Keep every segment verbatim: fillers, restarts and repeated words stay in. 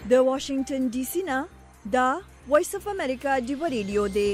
د واشنگټن ډي سي نه دا وایس اف امریکا دی ریډیو دی.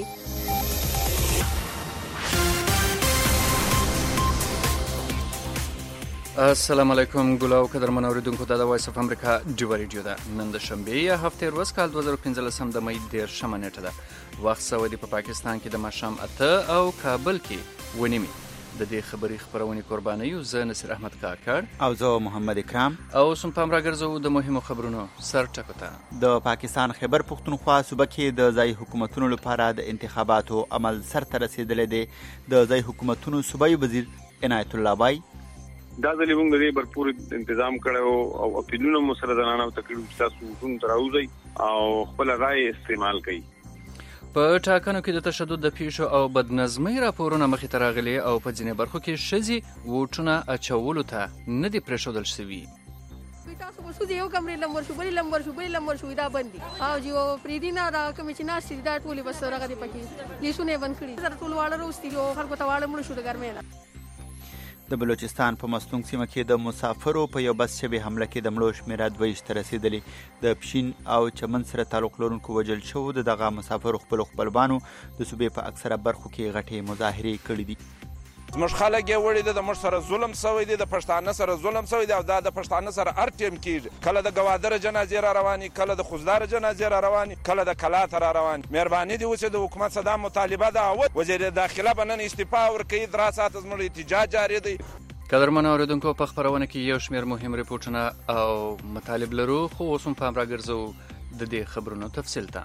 السلام علیکم ګلاو قدرمن اوریدونکو دا د وایس اف امریکا دی ریډیو ده. نن د شنبه یا هفته ورځ کال دوه زره پنځلس د مې ډیر شمه نیټه ده. وخت سعودي په پاکستان کې د ماښام اته او کابل کې ونیمي. د دې خبري خبرونې قرباني یو زه نصیر احمد کاکړ او زه محمد اکرام او سم پام راګرځو د مهمو خبرونو سر ټکوته. د پاکستان خیبر پختونخوا صوبه کې د ځای حکومتونو لپاره د انتخاباتو عمل سرته رسیدلی دی. د ځای حکومتونو صوبایي وزیر عنایت الله بای دا ځلې موږ د دې برپور تنظیم کړو او اپیلونه مو سره د نانو تکلیف تاسو ټول تراوځي او خپل رائے استعمال کړئ. په ټاکنو کې د تشدد د پیښو او بدنظمۍ راپورونه مخې ته راغلي او په ځینې برخو کې ښځې ووټونه اچولو ته نه دي پرېښودل شوي. تاسو په سودي یو کمرې لمبر شو بلې لمبر شو بلې لمبر شو دا بندي او جو پریدي نه دا کوم چې ناشې دا ټولې بس راغلي دي پکې لیسونه بند کړي. زر ټول واړه روستي جو خلکو ته واړه مړ شو د ګرمۍ نه. د بلوچستان په مستونګ سیمه کې د مسافرو په یو بس شبي حمله کې د مړو شمیره دوه ویشت ته رسېدلي. د پښین او چمن سره تعلق لرونکو وژل شوو د دغه مسافرو خپلو خپلوانو د صوبې په اکثره برخو کې غټې مظاهرې کړې دي. زموږ خلک یې وړي دي، د موږ سره ظلم سوی دی، د پښتانه سره ظلم سوی دی او دا د پښتانه سره هر ټیم کېږي. کله د ګوادره جنازې را رواني، کله د خوزداره جنازې را رواني، کله د کلاته را رواني. مهرباني دې وشي د حکومت څخه دا مطالبه ده. وزیر داخله به نن استعفا ورکوي. درې ساعته زموږ احتجاج جاري دی. قدرمن اوریدونکو په خبرونه کې یو شمېر مهم ریپورټونه او مطالب لرو، خو اوس هم پام راګرځو د دې خبرونو تفصیل ته.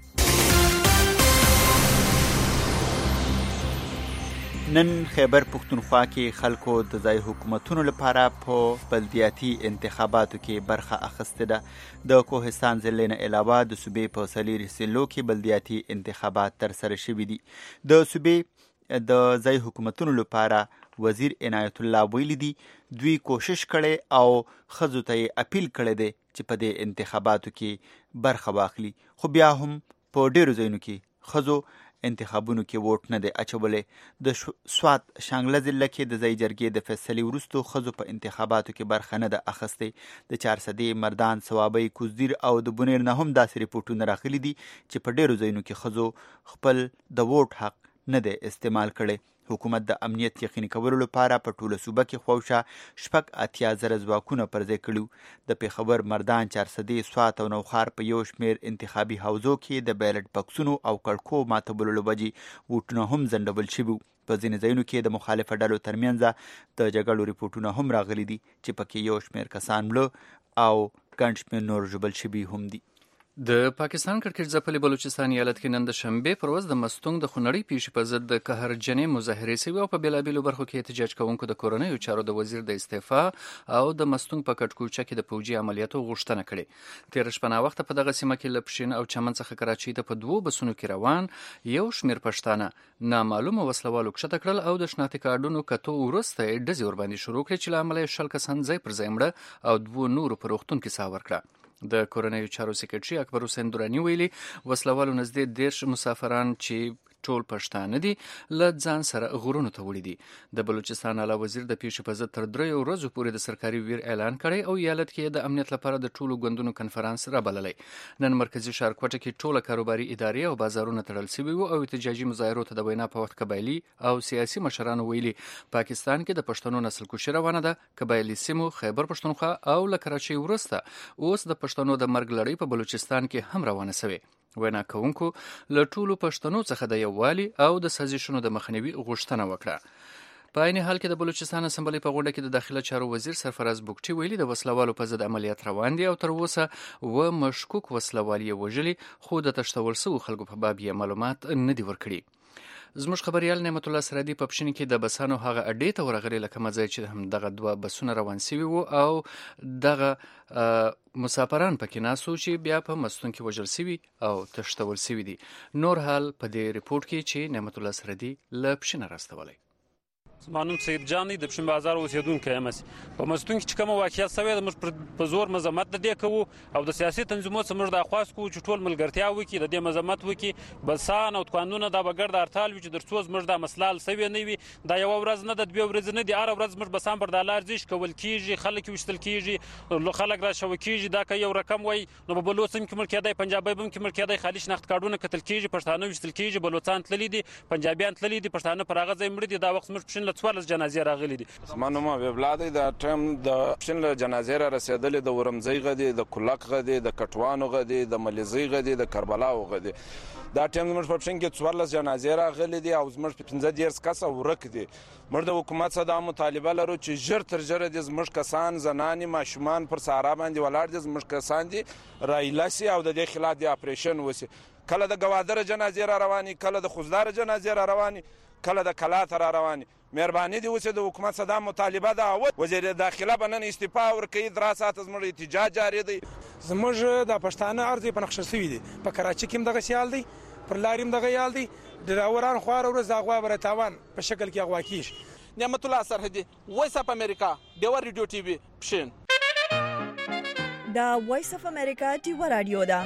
نن خیبر پختونخوا کې خلکو د ځای حکومتونو لپاره په بلدیاتي انتخاباتو کې برخه اخیسته ده. د کوهستان ضلع نه علاوه د صوبې په څلورو ضلعو کې بلدیاتي انتخابات ترسره شوي دي. د صوبې د ځای حکومتونو لپاره وزیر عنایت الله ویلي دي دوی کوشش کړي او ښځو ته یې اپیل کړی دی چې په دې انتخاباتو کې برخه واخلي. خو بیا هم په ډیرو ځایونو کې ښځو انتخابونو کې ووټ نه دی اچولی. د سوات شانګله ضلع کې د ځای جرګې د فیصلې وروستو ښځو په انتخاباتو کې برخه نه ده اخیستی. د چارسدې، مردان، صوابۍ، کوزدیر او د بونیر نه هم داسې ریپورټونه راغلي دي چې په ډیرو ځایونو کې ښځو خپل د ووټ حق نه دی استعمال کړی. حکومت د امنیت یقیني کولو لپاره په ټوله صوبه کې خواوشا شپږ اتیا زره ځواکونه پر ځای کړي. د پېښور، مردان، چارسدې، سوات او نوښار په یو شمېر انتخابي حوزو کې د بیلټ بکسونو او کړکو ماتولو له وجې ووټونه هم ځنډول شوي. په ځینې ځایونو کې د مخالفه ډلو ترمنځ د جګړو ریپورټونه هم راغلي دي چې پکې یو شمېر کسان مړه او ګڼ شمېر نور ژوبل شوي هم دي. د پاکستان کرکټ ځپلي بلوچستان ایالت کې نن د شنبې پر ورځ د مستونګ د خونړۍ پیښې په ضد د قهرجنې مظاهرې سوي او په بېلابېلو برخو کې احتجاج کوونکو د کورنیو چارو د وزیر د استعفا او د مستونګ په کټکوچه کې د پوجي عملیاتو غوښتنه کړې. تېره شپه ناوخته په دغه سیمه کې له پښین او چمن څخه کراچۍ ته په دوو بسونو کې روان یو شمېر پښتانه نامعلومه وسلوالو کښته کړل او د شناختي کارډونو کتو وروسته یې ډزې ورباندې شروع کړې چې له امله یې شل کسان ځای پر ځای مړه او دوو نورو په روغتون کې ساه ورکړه. د کورنیو چارو سکرټري اکبر حسین دراني ویلي وسلوالو نږدې دېرش مسافران چې ټول پښتانه دي له ځان سره غرونو ته وړي دي. د بلوچستان اعلی وزیر د پیښې په ضد تر دریو ورځو پورې د سرکاري ویر اعلان کړی او ایالت کې د امنیت لپاره د ټولو ګوندونو کنفرانس رابللی. نن مرکزي ښار کوټه کې ټوله کاروباري ادارې او بازارونه تړل شوي وو او احتجاجي مظاهرو ته د وینا په وخت قبایلي او سیاسي مشرانو ویلي پاکستان کې د پښتنو نسل کشي روانه ده. قبایلي سیمو خیبر پښتونخوا او له کراچۍ وروسته اوس د پښتنو د مرګ لړۍ په بلوچستان کې هم روانه شوې. وینا کوونکو له ټولو پښتنو څخه د یووالي او د سازشونو د مخنیوي غوښتنه وکړه. په عین حال کې د بلوچستان اسمبلۍ په غونډه کې د داخله چارو وزیر سرفراز بوګټي ویلي د وسلوالو په ضد عملیات روان دي او تر اوسه و مشکوک وسلوال یې وژلي خو د تښتول شوو خلکو په باب یې معلومات نه دي ورکړي. زموږ خبریال نعمت الله سرادي په پښین کې د بسانو هغه اډې ته ورغلی لکه مځای چې هم دغه دوه بسونه روان سوي وو او دغه مسافران پکې ناسو چې بیا په مستون کې وژل سوي او تښتول سوي دي. نور حال په دې ریپورت کې چې نعمت الله سرادي له پښین راستولی. زما نوم سید جان دی، د پښین بازار اوسېدونکی یم. په مستون کې چې کومه واقعیت سوې ده موږ په زور مذمت د دې کوو او د سیاسي تنظیمونو څخه موږ دا خواست کوو چې ټول ملګرتیا وکړي، د دې مذمت وکړي، بسان او قانونونه دا به ګرد هرتال وي چې تر څو زموږ دا مسله حل سوې نه وي. دا یوه ورځ نه ده، دوې ورځې نه دي، هره ورځ زموږ بسان پر دا لار ځي کول کېږي، خلک ویشتل کېږي، خلک راشوه کېږي. دا که یو رقم وایي نو په بلوڅ هم کې مړ کېدی، پنجابی هم کې مړ کېدی، خالي شناخت کارډونه کتل کېږي، پښتانه ویشتل کېږي، بلوڅان تللي دي، پنجابیان تللي دي، پښتانه پر هغه ځای مړه دي. دا وخت زموږ پښین له څوارلس جنازې راغلي دي. زما نوم حبیب الله دی. دا ټایم د پښین له جنازې را رسېدلې د ورمځۍ غدي، د کلک غدي، د کټوانو غدي، د ملیزۍ غدي، د کربلاو غدي. دا ټایم زموږ په پښین کې څوارلس جنازې راغلي دي او زموږ پنځه دېرش کسه ورک دي. موږ د حکومت څخه دا مطالبه لرو چې ژر تر ژره دې زموږ کسان، زنانې، ماشومان پر صحرا باندې ولاړ دي، زموږ کسان دي رایله سي او د دې خلاف د اپریشن وسي. کله د ګوادره جنازې را رواني، کله د خوزدار جنازې را رواني، کله د کلات را رواني. مهرباني دې وسي د حکومت څخه دا مطالبه ده. وزیر داخله به نن استعفا ورکوي، درې ساعته زموږ احتجاج جاري دی. زموږ د پښتانه ارزې په نقشه سوي دي، په کراچي کې هم دغسې حال دی، پر لارې هم دغه حال دی. ډراوران خواره ورځ د اغوا بره تاوان په شکل کې اغوا کېږي. نعمت الله سرحدي، وایس اف امریکا، ډیور ریډیو ټي وي پښین. دا وایس اف امریکا ډیور رادیو ده.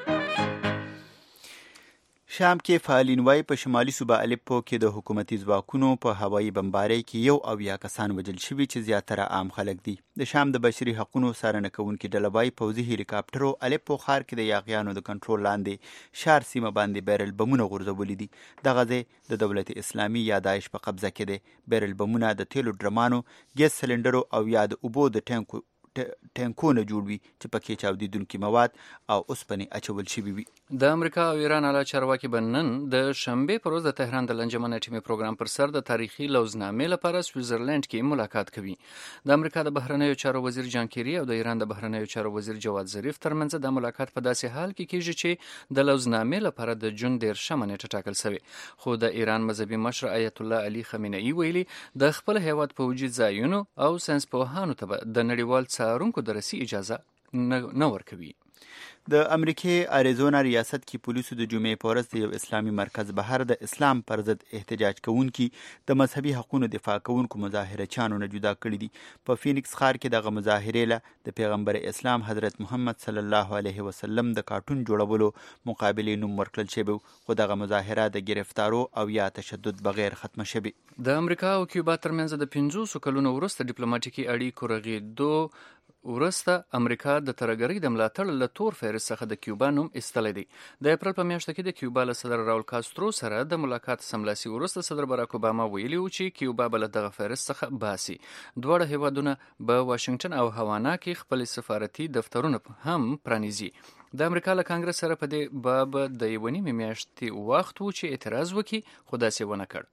شام کې فعالین وای په شمالي صوبه الیپو کې د حکومتي ځواکونو په هوایي بمبارۍ کې یو اویا کسان وژل شوي چې زیاتره عام خلک دي. د شام د بشري حقوقو څارنه کوونکي ډله وایي پوځي هلیکاپټرو الیپو ښار کې د یاغیانو د کنټرول لاندې شار سیمه باندې بیرل بمونه غورځولي دي. دغه ځای د دولت اسلامي یا داعش په قبضه کې دی. بیرل بمونه د تیلو ډرمانو، ګیس سلنډرو او یا د اوبو د ټانکو ټانکونه جوړ وي چې پکې چاودیدونکي مواد او اوسپنې اچول شوي وي. د امریکا او ایران اعلی چارواکي به نن د شنبې پر ورځ د تهران د لنجمن اټومي پروګرام پر سر د تاریخي لوزنامې لپاره سویټزرلند کې ملاقات کوي. د امریکا د بهرنیو چارو وزیر جان کیری او د ایران د بهرنیو چارو وزیر جواد ظریف ترمنځ د ملاقات په داسې حال کې کیږي چې د لوزنامې لپاره د جون دیرشمه نیټه ټاکل شوې. خو د ایران مذهبي مشر آیت الله علي خامنه‌ای ویلي د خپل هیواد پوځي ځایونو او ساینسپوهانو ته د نړیوال څارونکو د رسي اجازه نه ورکوي. د امریکې اریزونا ریاست کې پولیسو د جمعې په ورځ د یو اسلامي مرکز بهر د اسلام پر ضد احتجاج کوونکي د مذهبي حقوقو دفاع کوونکو مظاهرچیانو نه جدا کړي دي. په فینکس ښار کې دغه مظاهرې له د پیغمبر اسلام حضرت محمد صلی الله علیه وسلم د کارټون جوړولو مقابلې نوم ورکړل شوی، خو دغه مظاهره د گرفتارو او یا تشدد بغیر ختمه شوې. د امریکا او کیوبا ترمنځ د پنځوسو کلونو وروسته ډیپلوماټیکي اړیکو رغېدو ورسته امریکا د ترهګرۍ د ملاتړ له تور فهرست څخه د کیوبا نوم ایستلی دی. د اپریل په میاشت کې د کیوبا له صدر راول کاسترو سره د ملاقات سملاسي وروسته صدر باراک اوباما ویلي و چې کیوبا به له دغه فهرست څخه باسي. دواړه هیوادونه به واشنګټن او هاوانا کې خپل سفارتي دفترونه هم پرانیزي. د امریکا له کانګرس سره په دې باب د یوې نیمې میاشتې وخت و چې اعتراض وکړي، خو داسې ونه کړ.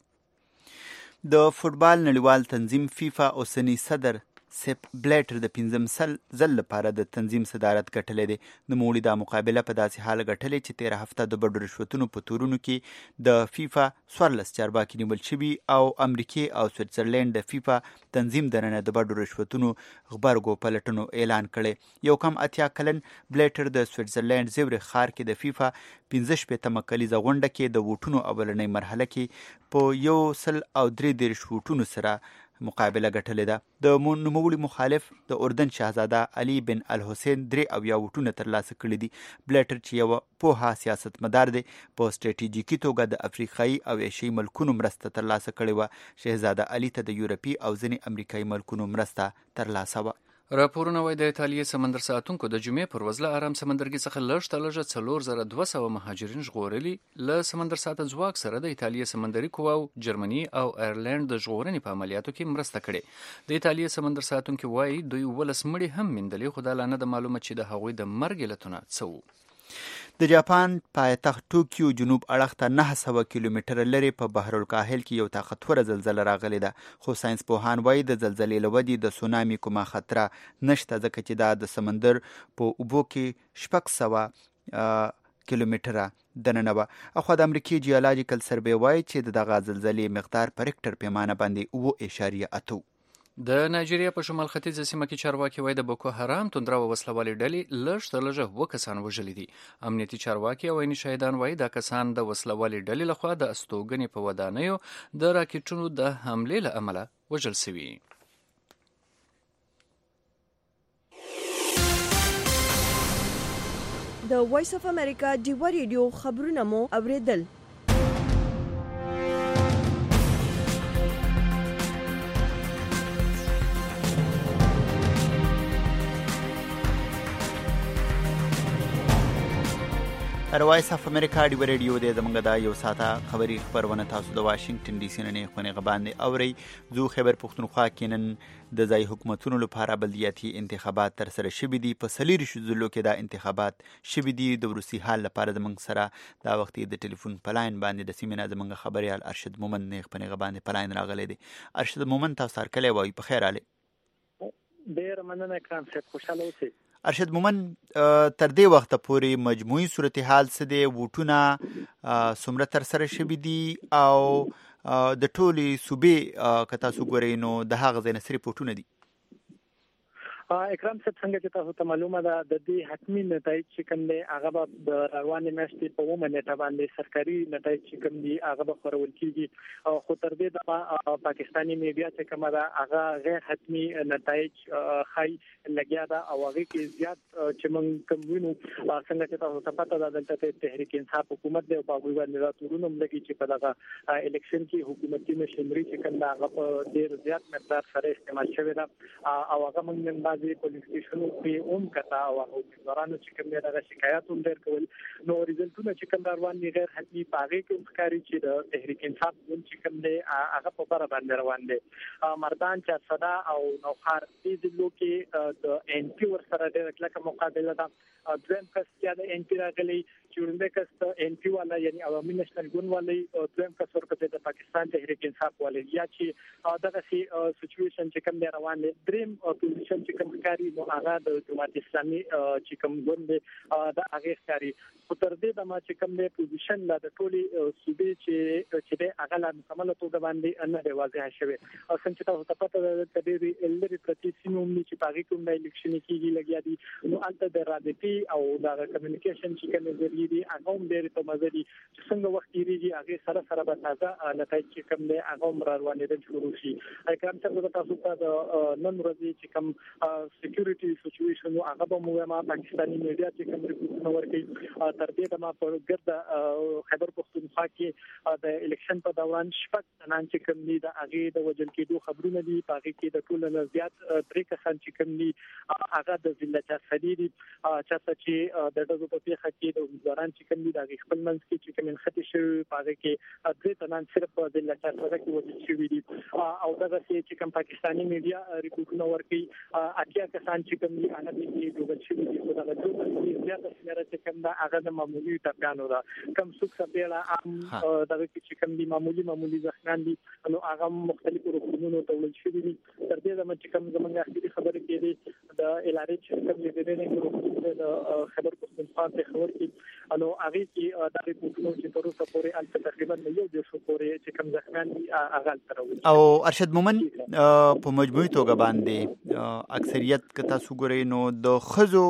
د فوټبال نړیوال تنظیم فیفا اوسنی صدر سیپ بلیټر د پنځم سل ځل لپاره د تنظیم صدارت ګټلی دی. نوموړي دا مقابله په داسې حال ګټلې چې تېره هفته د بډو رشوتونو په تورونو کې د فیفا څوارلس چارواکي نیول شوي او امریکې او سویټزرلینډ د فیفا تنظیم دننه د بډو رشوتونو غبرګو پلټنو اعلان کړی. یو کم اتیا کلن بلیټر د سویټزرلینډ زیورخ ښار کې د فیفا پنځه شپېتمه کلیزه غونډه کې د ووټونو اولنۍ مرحله کې په یو سل او درې دېرش ووټونو سره مقابله ګټلې ده. د نوموړي مخالف د اردن شاهزاده علي بن الحسین درې اویا ووټونه ترلاسه کړي دي. بلیټر چې یوه پوهه سیاستمدار دی، په سټریټیجیکي توګه د افریقایي او ایشیایي ملکونو مرسته ترلاسه کړې وه. شهزاده علي ته د یورپي او ځینې امریکایي ملکونو مرسته ترلاسه وه. راپورونه وایي د ایټالیې سمندر ساتونکو د جمعې پر ورځ له ارام سمندرګي څخه لږ تر لږه څلور زره دوه سوه مهاجرین ژغورلي. له سمندر ساته ځواک سره د ایټالیې سمندري قواو جرمني او ایرلند د ژغورنې په عملیاتو کې مرسته کړې. د ایټالیې سمندر ساتونکي وایي دوی ولس مړي هم موندلي، خو دا لا نه ده معلومه چې د هغوی د مرګ علتونه څه وو. د جاپان پایتخت ټوکیو جنوب اړخ ته نهه سوه کیلومتره لرې په بحر الکاهل کې یو طاقتوره زلزله راغلې ده، خو ساینس پوهان وایي د زلزلې له ودې د سونامي کومه خطره نشته، ځکه چې دا د سمندر په اوبو کې شپږ سوه کیلومتره دننه وه. اخوا د امریکې جیولوجیکل سروې وایي چې د دغه زلزلې مقدار په ریکټر پیمانه باندې اوه اعشاریه اته. د نایجیریا په شمال ختیځه سیمه کې چارواکي وایي د بوکو حرام توندره او وسلوالې ډلې لږ تر لږه اووه کسان وژلي دي. امنیتي چارواکي او عیني شاهدان وایي دا کسان د وسلوالې ډلې لخوا د استوګنې په ودانیو د راکټونو د حملې له امله وژل شوي. د وایس اف امریکا ډیوا ریډیو خبرونه مو اوریدل. وایس اف امریکا ډیوا ریډیو د زمونږ د یو ساعته خبري خبرونه تاسو د واشنگټن ډي سي نه خونې غباندې اوري. زو خبر پښتونخوا کې نن د ځای حکومتونو لپاره بلدیاتي انتخابات تر سره شوي دي. په څلورو ضلعو کې دا انتخابات شوي دي. د وروستي حال لپاره زمونږ سره دا وخت د ټلیفون په لاین باندې د سیمې نه زمونږ خبريال ارشد مومن نه خونې غباندې په لاین راغلی دی. ارشد مومن تاسو سره کله وایي په خیر علي. ډیر مننه کرام صاحب، خوشاله اوسئ. ارشد مومن تر دې وخته پورې مجموعي صورتحال څه دی؟ ووټونه څومره تر سره شوي دي او د ټولې صوبې که تاسو ګورئ نو د هغه ځای نه صرف ووټونه دي؟ اکرام صاحب څنګه چې تاسو ته معلومه ده د دې حتمي نتایج چې کوم دی هغه به د روانې میاشتې په اوومه نیټه باندې سرکاري نتایج چې کوم دي هغه به خپرول کېږي. خو تر دې دمه پاکستاني میډیا چې کومه ده هغه غیر حتمي نتایج ښایي لګیا ده او هغې کې زیات چې موږ کوم وینو څنګه چې تاسو ته پته ده دلته تحریک انصاف حکومت دی او په هغوی باندې دا تورونه هم لګي چې په دغه الکشن کې حکومتي مشري چې کوم ده هغه په ډېر زیات مقدار سره استعمال شوې ده او هغه موږ نن بعد پولیس سټیشنونو کې هم کتا او حکومتدارانو چې کوم دغه شکایات هم ډېر کول نو ریزلټونه چې کوم روان دي غیر حتمي پاغې کې ښکاري چې د تحریک انصاف چې کوم دی هغه په بره باندې روان دی. مردان چارسده او نوخار دې ضلعو کې د ان پی ور سره ډېره کلکه مقابله ده. دویم کس چې د ان پی راغلی چې وړاندې کس د ان پی والا یعنی عوامي نېشنل ګوند والی دویم کس ورکړي د پاکستان تحریک انصاف والی یا چې دغه سي سچويشن چې کوم دی روان دی. دریم پوزیشن چې کوم ښکاري نو هغه د جماعت اسلامي چې کوم ګوند دی د هغې ښکاري. خو تر دې دمه چې کوم دی پوزیشن لا د ټولې صوبې چې چې دی هغه لا مکمله توګه باندې نه دی واضح شوی. او څنګه چې تاسو ته پته ده د ډېرې لرې پرتې سیمې هم دي چې په هغې کې هم د الکشن کېږي لګیا دي نو هلته د رابطې او د کمیونیکیشن چې کومې ذریعې دي هغه هم ډېرې په مزه دي چې څنګه وخت تېرېږي هغې سره سره به تازه نتایج چې کوم دی هغه هم را روانېدل شروع شي. کرام صاحب زه تاسو ته د نن ورځې چې کوم سکیورټي سچويشن هغه به مو ما پاکستاني میډیا چې کوم ریپورټونه ورکړي تر دې دمه په ګرد خیبر پختونخوا کې د الکشن په دوران شپږ تنان چې کوم دي د هغې د وژل کېدو خبرونه دي. په هغې کې د ټولو نه زیات درې کسان چې کوم دي هغه د ضلع چارسدي دي چېرته چې د ډزو په پیښه کې د امیدواران چې کوم دي د هغې خپل منځ کې چې کوم نښتې شوي په هغې کې درې تنان صرف په ضلع چارسده کې وژل شوي دي او دغسې چې کوم پاکستاني میډیا ریپورټونه ورکوي اتیا کسان چې کوم دي هغه دې ډوبل شوي دي. خو دغه ډوبل کې زیاته شمېره چې کوم ده هغه د معمولي ټپیانو ده. کوم څوک سربېړه عام دغه کې چې کوم دي معمولي معمولي زخمیان دي نو هغه مختلفو روغتونونو ته وړل شوي دي. تر دې دمه چې کوم زموږ اخري خبرې کېدې د الارې چې کوم دي د ډېرې روغتون د خیبر پختونخوا پېښور کې نو هغې کې دا ریپورټونه چې تر اوسه پورې هلته تقریبا د یو دېرشو پورې چې کوم زخمیان دي هغه هلته راوړي. او ارشد مومن په مجموعي توګه باندې اکثریت که تاسو ګورئ نو د ښځو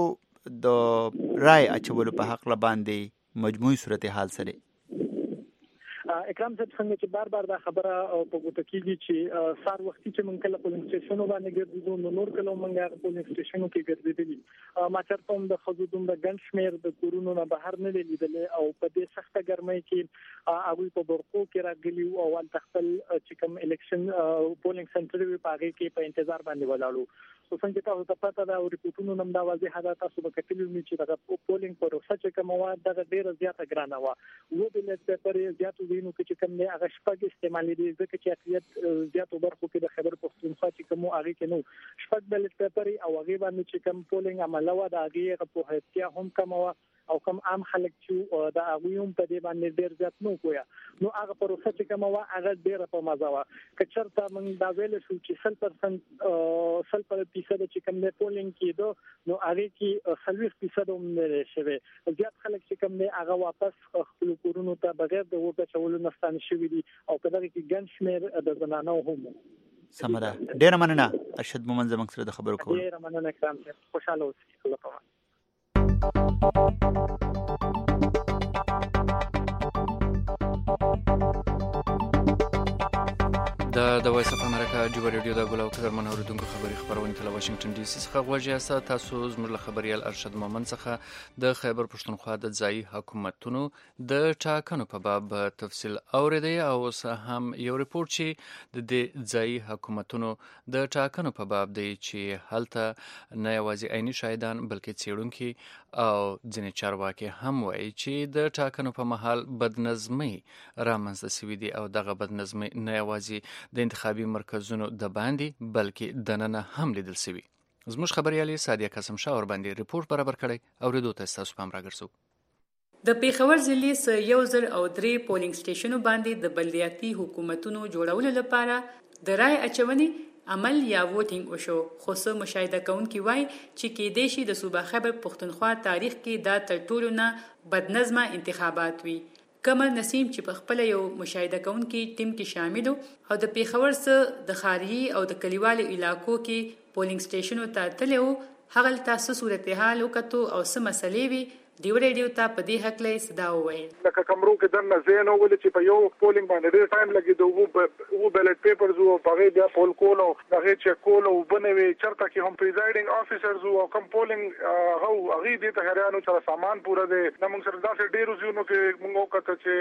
د رای اچولو په هکله باندې مجموعي صورتحال څه دی؟ اکرام صاحب څنګه چې بار بار دا خبره په ګوته کېږي چې سهار وختي چې موږ کله پولینګ سټیشنو باندې ګرځېدو نو نور کله موږ هغه پولینګ سټیشنو کې ګرځېدلي ما چېرته هم د ښځو دومره ګڼ شمېر د کورونو نه بهر نه دی لیدلی او په دې سخته ګرمۍ کې هغوی په برقو کې راغلي وو او هلته خپل چې کوم الکشن پولینګ سنټر وي په هغې کې په انتظار باندې ولاړو. خو څنګه چې تاسو ته پته ده او ریپورټونو نه هم دا واضحه ده تاسو به کتلي وي چې دغه پولینګ پروسه چې کومه وه دغه ډېره زیاته ګرانه وه. اووه بیلټ پیپر یې زیاتو ځایونو کې چې کوم دی هغه شپږ استعمالېدې ځکه چې اقلیت زیاتو برخو کې د خیبر پختونخوا چې کوم وو هغې کې نه وو شپږ بیلټ پیپر او هغې باندې چې کوم پولینګ عمله وه د هغې هغه پوهیتیا هم کمه وه او کوم عام خلک چې د هغوی هم په دې باندې ډېر زیات نه پوهه نو هغه پروسه چې کومه وه هغه ډېره په مزه وه. که چېرته موږ دا ویلی شو چې سل پرسنټ سل فیصده چې کوم دی پولینګ کېده نو هغې کې څلوېښت فیصده هم نه دی شوی. زیات خلک چې کوم دی هغه واپس خپلو کورونو ته بغیر د اوبه اچولو نه ستانه شوي دي او په دغې کې ګڼ شمېر د زنانو هم سمه ده. ډېره مننه ارشد مومند زموږ سره د خبرو کولو. ډېره مننه اکرام صاحب، خوشحاله اوسئ. الله پاک. د د وایس اف امریکا جوبا ریډیو د ګولاو کدر من اوریدونکو خبري خبرونه تل واشنگټن ډي سي څخه غوږی اسه. تاسو زموږ له خبريال ارشد مومند څخه د خیبر پښتونخوا د ځایي حکومتونو د ټاکنو په باب تفصیل اوریدي او اوس هم یو ریپورت چې د دې ځایي حکومتونو د ټاکنو په باب دی چې هلته نه یوازې عیني شاهدان بلکې څېړونکي او ځینې چارواکي هم وایي چې د ټاکنو په مهال بدنظمي رامنځته شوې دي او دغه بدنظمي نه یوازې د انتخابي مرکزونو د باندې بلکې دننه هم لیدل شوی. زموږ خبريالي سادیه قاسم شاه ور باندې ریپورت برابر کړی او ریډو ته تاسو پام راګرځو. د پیښور ضلع س یو زر او درې پولینګ سټیشنو باندې د بلدیاتي حکومتونو جوړولو لپاره د رای اچونې عمل یا ووټینګ وشو، خو څه مشاهده کوونکي وایي چې کېدای شي د صوبه خیبر پښتونخوا تاریخ کې دا تر ټولو نه بدنظمه انتخابات وي. کمر نسیم چې په خپل یو مشاهده کوونکي ټیم کې شامل او د پیښور څخه د خارجي او د کلیوالو علاقو کې پولینګ سټیشنو ته تللی و، هغه تاسو صورتحال وکړو او څه مسلې وي دیو ریډیو ته په دې حق له صدا وویل. لکه کمرو کې دنه زینو ول چې په یو پولینګ باندې ډېر ټایم لګي دوه وو بیلټ پیپرز او په بیا پول کولو هغه چک کولو بنوي چرته کې هم پریزایډینګ افیسرز او کم پولینګ هغه هغه دې ته هریانو چې سامان پوره دي نو موږ سره داسې ډېر زیونو کې موږ وکړه چې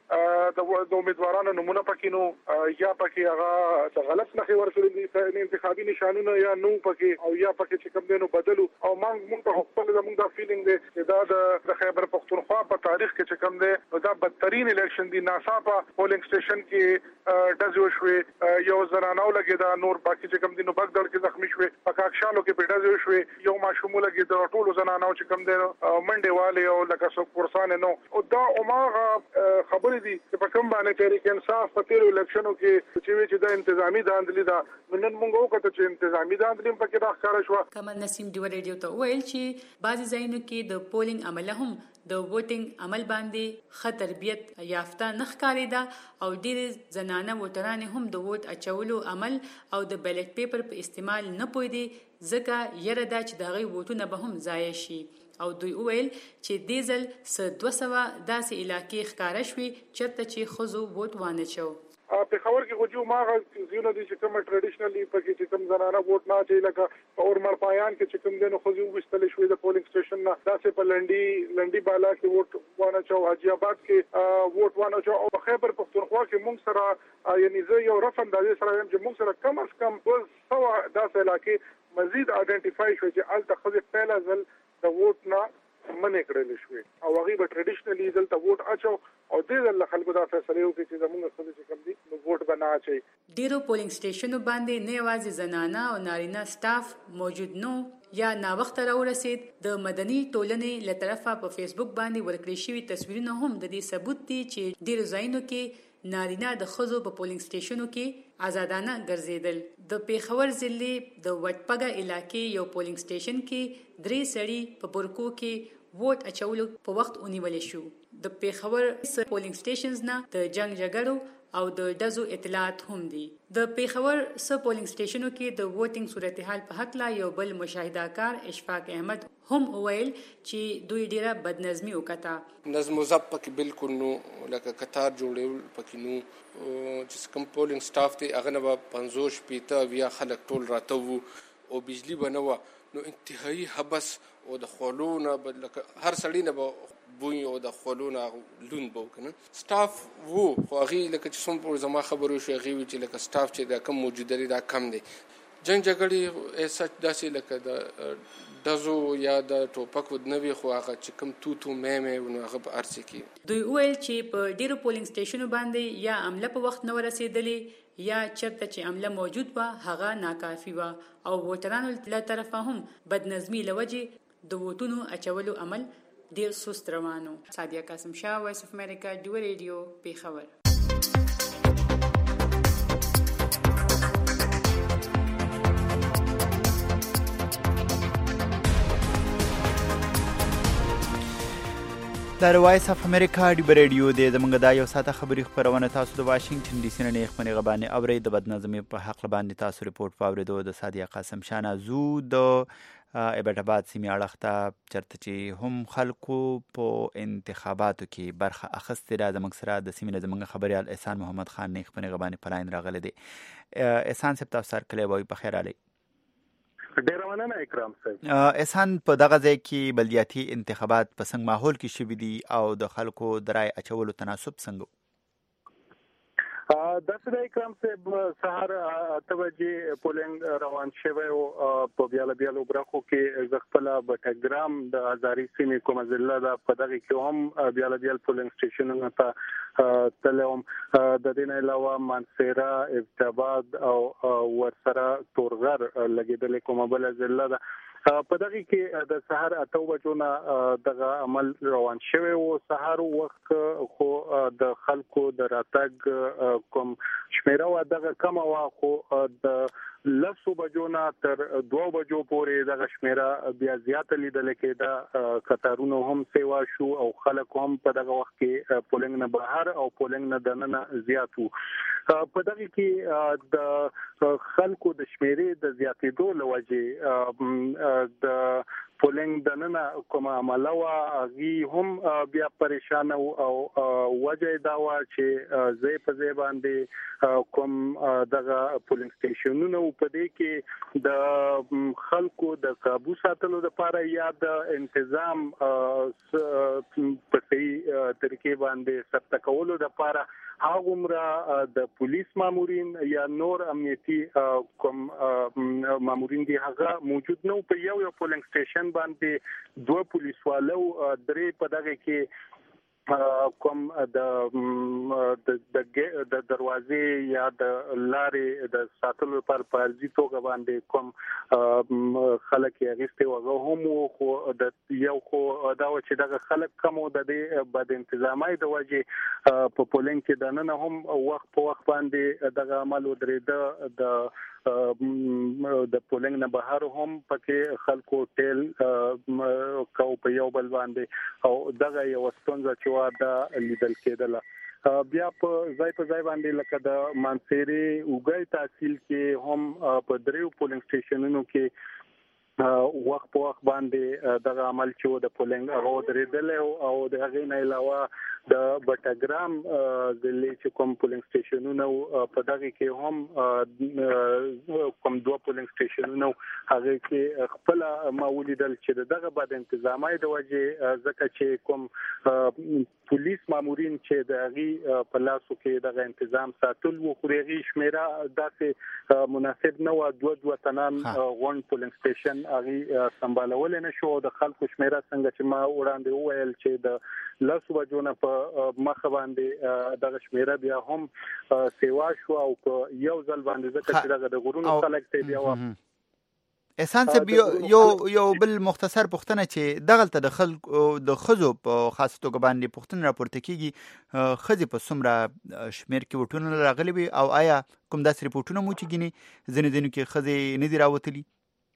د امیدوارانو نمونه پکې نو یا پکې هغه د غلط نښې ورکړي دي انتخابي نشانونه یا نو پکې او یا پکې چې کوم دینو بدلو او موږ ته خپل زموږ دا فیلینګ دی چې دا د خیبر پښتونخوا په تاریخ کې چې کوم دی دا بدترین الیکشن دی. ناصافه پولینګ سټیشن کې ډزې وشوې، یو زنانه ولګېده، نور باقي چې کوم دی نو بغداد کې زخمی شوې، په کاکشالو کې په ډزې وشوې، یو ماشوم ولګېده، ټولو زنانو چې کوم دی منډې والې او لکه څوک پرسان نو او دا عمره خبرې دي چې په کوم باندې تحریک انصاف په تیرو الیکشنو کې چې چې دا انتظامی داندلي دا نن موږ وکړو چې انتظامی داندلي په کې راښکاره شو. کمر نسیم دی ریډیو ته ویل چې بعضی ځایونو کې د پولینګ عمل هم د ووټینګ عمل باندې ښه تربیت یافته نه ښکارېده او ډېرې زنانه ووټرانې هم د ووټ اچولو عمل او د بیلټ پیپر په استعمال نه پوهېدې، ځکه یره ده چې د هغوی ووټونه به هم ضایع شي. او دوی وویل چې دې ځل څه دوه سوه داسې علاقې ښکاره شوې چېرته چې ښځو ووټ وانه چو. پېښور کې خو جو ماغه زیونه دي چې کوم ټریډیشنلی پکې چې کوم زنانه ووټ نه اچي لکه اورمر پایان کې چې کوم دنو خو یو وستل شوې د پولینګ سټیشن نه داسې په لنډي لنډي بالا کې ووټ وانه چو، حاجی آباد کې ووټ وانه چو او خیبر پښتونخوا کې موږ سره یعنی زه یو رقم د دې سره چې موږ سره کم از کم دوه سوه داسې علاقې مزید آئیډنټیفای شو چې الته خو پهلا ځل د ووټ نه منې کړل شوې او هغه به ټریډیشنلی دلته ووټ اچو او دې ځل خلکو دا فیصله وکړي چې زموږ خپل چې کوم دي نو ووټ به نه اچي. ډیرو پولینګ سټیشنو باندې نه یوازې زنانه او نارینه سټاف موجود نو یا نا وخت راورسید. د مدني ټولنې له طرفه په فیسبوک باندې ورکړل شوی تصویرونه هم د دې ثبوت دي چې ډیرو ځایونو کې نارینه د ښځو په پولینګ سټیشنو کې آزادانه ګرځیدل. د پیښور ضلع د وټپګه علاقې یو پولینګ سټیشن کې درې سړي په برکو کې ووټ اچولو په وخت ونیول شو. د پیښور پولینګ سټیشنز نه د جنگ جګړو او د ډزو اطلاعات هم دي. د پیښور س پولینګ سټیشنو کې د ووټینګ صورتحال په حق لا یو بل مشاهده کار اشفاق احمد هم وویل چې دوی ډیره بدنظمي وکړه. نظم او ضبط پکې بالکل نو لکه قطار جوړول پکې نو چې کوم پولینګ سټاف ته هغه نه پنځوس پیته بیا خلک ټول راته وو او بجلی بنوه نو انتهایی حبس او د خولونه هر سړی نه بوی او د خولونه لون بو کنه سټاف وو خو هغه لکه چې څوم په زما خبرو شو هغه چې لکه سټاف چې دا کم موجود لري دا کم دی. جنگ جګړې سچ داسې لکه د دزو یا د ټوپک ودنوي خو هغه چې کم تو تو مې مې ونه هغه په ارڅ کې. دوی ویل چې په ډیرو پولینګ سټیشنو باندې یا عمله په وخت نه ورسېدلې یا چرته چې عمله موجود و هغه ناکافي و او ووټرانو له طرفه هم بدنظمي لوجه د ووټونو اچولو عمل ډیر سست روانو. سادیه قاسم شاه، وایس اف امریکا، ډیو ریډیو، پیښور. د د وایس اف امریکا ډیو ریډیو د زمونږ د یو ساعته خبري خبرونه تاسو د واشنگټن ډي سي نه خبري غبانې اوري د بدنظمي په حق باندې تاسو ریپورت فاوریدو د سادیا قاسم شانا زو د ایبټ آباد سیمې اړخته چرته چې هم خلکو په انتخاباتو کې برخه اخیستې ده. زموږ سره د سیمې نه زموږ خبريال احسان محمد خان نه خبري غبانې پلاین راغلی دی. احسان صاحب تاسو سره کلی وای په خیر علي. ډیر مننه اکرام صاحب. احسان په دغه ځای کې بلدیاتي انتخابات په څنګه ماحول کې شوي دي او د خلکو د رای اچولو تناسب څنګه؟ داسې د اکرام صاحب سهار اته بجې پولینګ روان شوی او په بیاله بیالو برخو کې زه خپله بټګرام د هزاري سیمې کومه ضلع ده په دغې کې هم بیاله بیال پولینګ سټیشنونو ته تللی وم. د دې نه علاوه مانسیرا، ایبټ آباد او ورسره تورغر لګېدلې کومه بله ضلع ده. په دغه کې د سهار اته بجو نه دغه عمل روان شوی او سهار وخت خو د خلکو د راتګ کوم شمیره و دغه کم وا خو د لسو بجو نه تر دوه بجو پورې دغه شمیره بیا زیاته لیدل کېده. قطارونه هم سیوا شو او خلک هم په دغه وخت کې پولینګ نه بهر او پولینګ نه دننه زیات وو. په دغه کې د خلکو د شمیرې د زیاتېدو له وجې د پولینګ دننه کوم عمله وا هغه هم بیا پریشان او وجه دا وا چې زې په زې باندې کوم دغه پولینګ سټیشنونه په دې کې د خلکو د قابو ساتلو لپاره یا د تنظیم په صحیح طریقې باندې ثبت کولو لپاره هغومره د پولیس مامورین یا نور امنیتي کوم مامورین دي هغه موجود نو. په یو یو پولینګ سټیشن باندې دوه پولیس والو درې په دغه کې کوم د د دروازې یا د لارې د ساتلو لپاره په ارزي توګه باندې کوم خلک یې اغوستي وغه هم خو د یو خو دا و چې دغه خلک کمو د دې بد انتظامي د وجې په پولینګ کې دننه هم وخت په وخت باندې دغه عمل ودرېده. د د پولینګ نه بهر هم پکې خلکو ټیل کو په یو بل باندې او دغه یو ستونزه چې وا دا لیدل کېدله. بیا په ځای په ځای باندې لکه د مانسيري اوګای تحصیل کې هم په دریو پولینګ سټیشنونو کې وخت په وخت باندې دغه عمل چې د پولینګ هغه درېدل او د هغې نه علاوه د بټګرام ضلع چې کوم پولینګ سټیشنونه په دغه کې هم کوم دوه پولینګ سټیشنونه هغه کې خپل ما ولیدل چې دغه بد انتظامي د وجې ځکه چې کوم پولیس مامورین چې د هغه په لاسو کې دغه تنظیم ساتل وو خو هغه شمیره داسې مناسب نه و. دوه دوه تنان غون پولینګ سټیشن هغه سمبالول نه شو. د خلکو شمیره څنګه چې ما وړاندې وویل چې د لاسو بجونه په مخ باندې دغه شمیره بیا هم سیوا شو او یو ځل باندې ځکه چې دغه د غرونو خلک ته بیا و. احسان صاحب یو یو بل مختصر پوښتنه چې دغلته د خلکو د خزو په خاص توګه باندې پوښتنه راپورته کیږي خزي په څومره شمیر کې وټونه راغلي وي او آیا کوم داسې ریپورتونه مو چې ګینی ځنې ځنې کې خزي نه دی راوتلي؟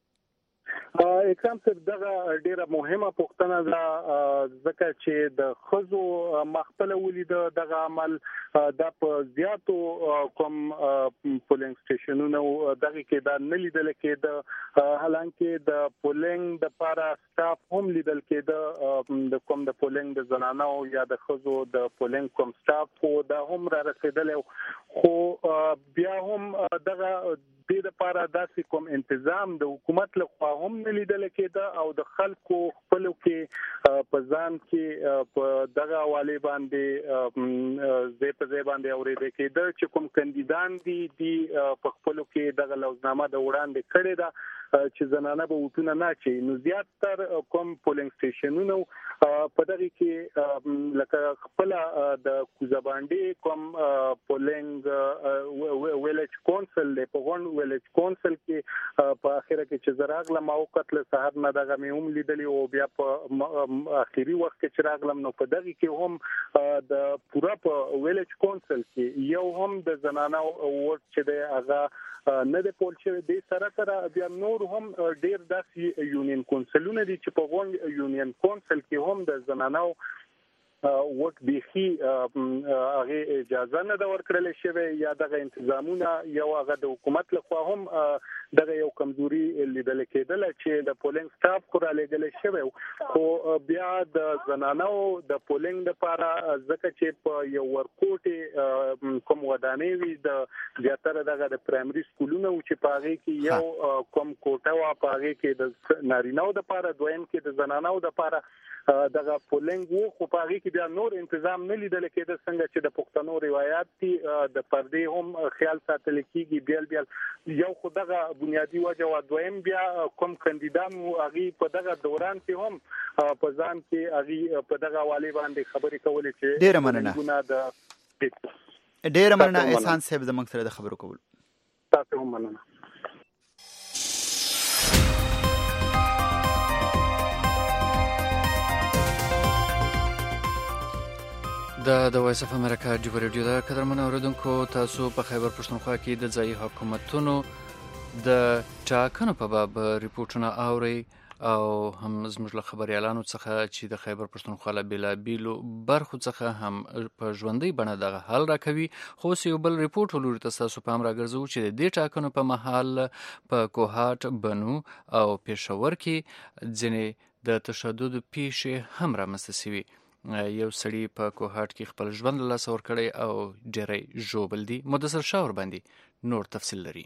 اکرام صاحب دغه ډیره مهمه پوښتنه ده ځکه چې د خزو مخبل ولید دغه عمل د په زیاتو کوم پولینګ سټیشنونو دغه کې دا نه لیدل کېده. حالانکه د پولینګ د لپاره سټاف هم لیدل کېده د کوم د پولینګ د زنانو یا د خزو د پولینګ کوم سټاف خو دا هم را رسیدل خو بیا هم دغه د لپاره داسې کوم تنظیم د حکومت له خوا هم نه لیدل کېده او د خلکو خپل کې په ځان کې په دغه حواله باندې زه په ځای باندې اورېدل کېده چې کوم کاندیدان دي دي په خپل کې دغه لوزنامه د وړاندې کړې ده چې زنانه به وټونه نه چي. نو زیات تر کوم پولینګ سټیشنونو په دغه کې لکه خپل د کوزبانډي کوم پولینګ ویلج کونسل له په غون ویلج کونسل کې په اخره کې چې زراغله موقت له سحر نه دغه مې هم لیدلی او بیا په اخیری وخت کې چې راغلم نو په دغه کې هم د پورا په ویلج کونسل کې یو هم د زنانه ورت چې د هغه نه د پول شوی د سره سره بیا نور هم ډیر داسې یونین کونسلونه دي چې په غون یونین کونسل کې هم د زنانو وټ بيخي هغه اجازه نه دا ورکړل شوی یا دغه تنظیمونه یو هغه د حکومت لخوا هم دغه یو کمزوري لیدل کېدل چې د پولینګ سټاف خورا لګل شوی خو بیا د زنانو د پولینګ لپاره ځکه چې په یو ورکوټي کوم ودانې وي د زیاتره دغه د پرایمري سکولونو چې پاغي کې یو کوم کوټه وا پاغي کې د نارینه‌و لپاره دویم کې د زنانو لپاره دغه پولینګ وو خو پاغي کې بیا نور تنظیم نه لیدل کېده څنګه چې د پښتنو روایت دي د پردې هم خیال ساتل کېږي بیل بیل یو خو دغه بنیادی وجه او دویم بیا کوم کاندیدان مو اغي په دغه دوران کې هم په ځان کې اغي په دغه والی باندې خبرې کولې چې ډیر مننه ډیر مننه احسان صاحب زموږ سره د خبرو کول تاسو هم مننه د د وایس اف امریکا ډیو ریډیو دا قدرمن اوریدونکو تاسو په خیبر پښتونخوا کې د ځایي حکومتونو د ټاکنو په باب ریپورتونه اوري او هم زموږ له خبريالانو څخه چې د خیبر پښتونخوا له بیلابیلو برخو څخه هم په ژوندۍ بڼه دغه حل راکوي خو یو بل ریپورت ولوري تاسو په امر راګرځو چې د دې ټاکنو په محل په کوهات بنو او پېښور کې ځینې د تشدد پیښې هم رامنځته شوي یو سړی په کوهات کې خپل ژوند له لاسه ورکړی او ډېری ژوبل دي مدثر شاه ورباندې نور تفصیل لري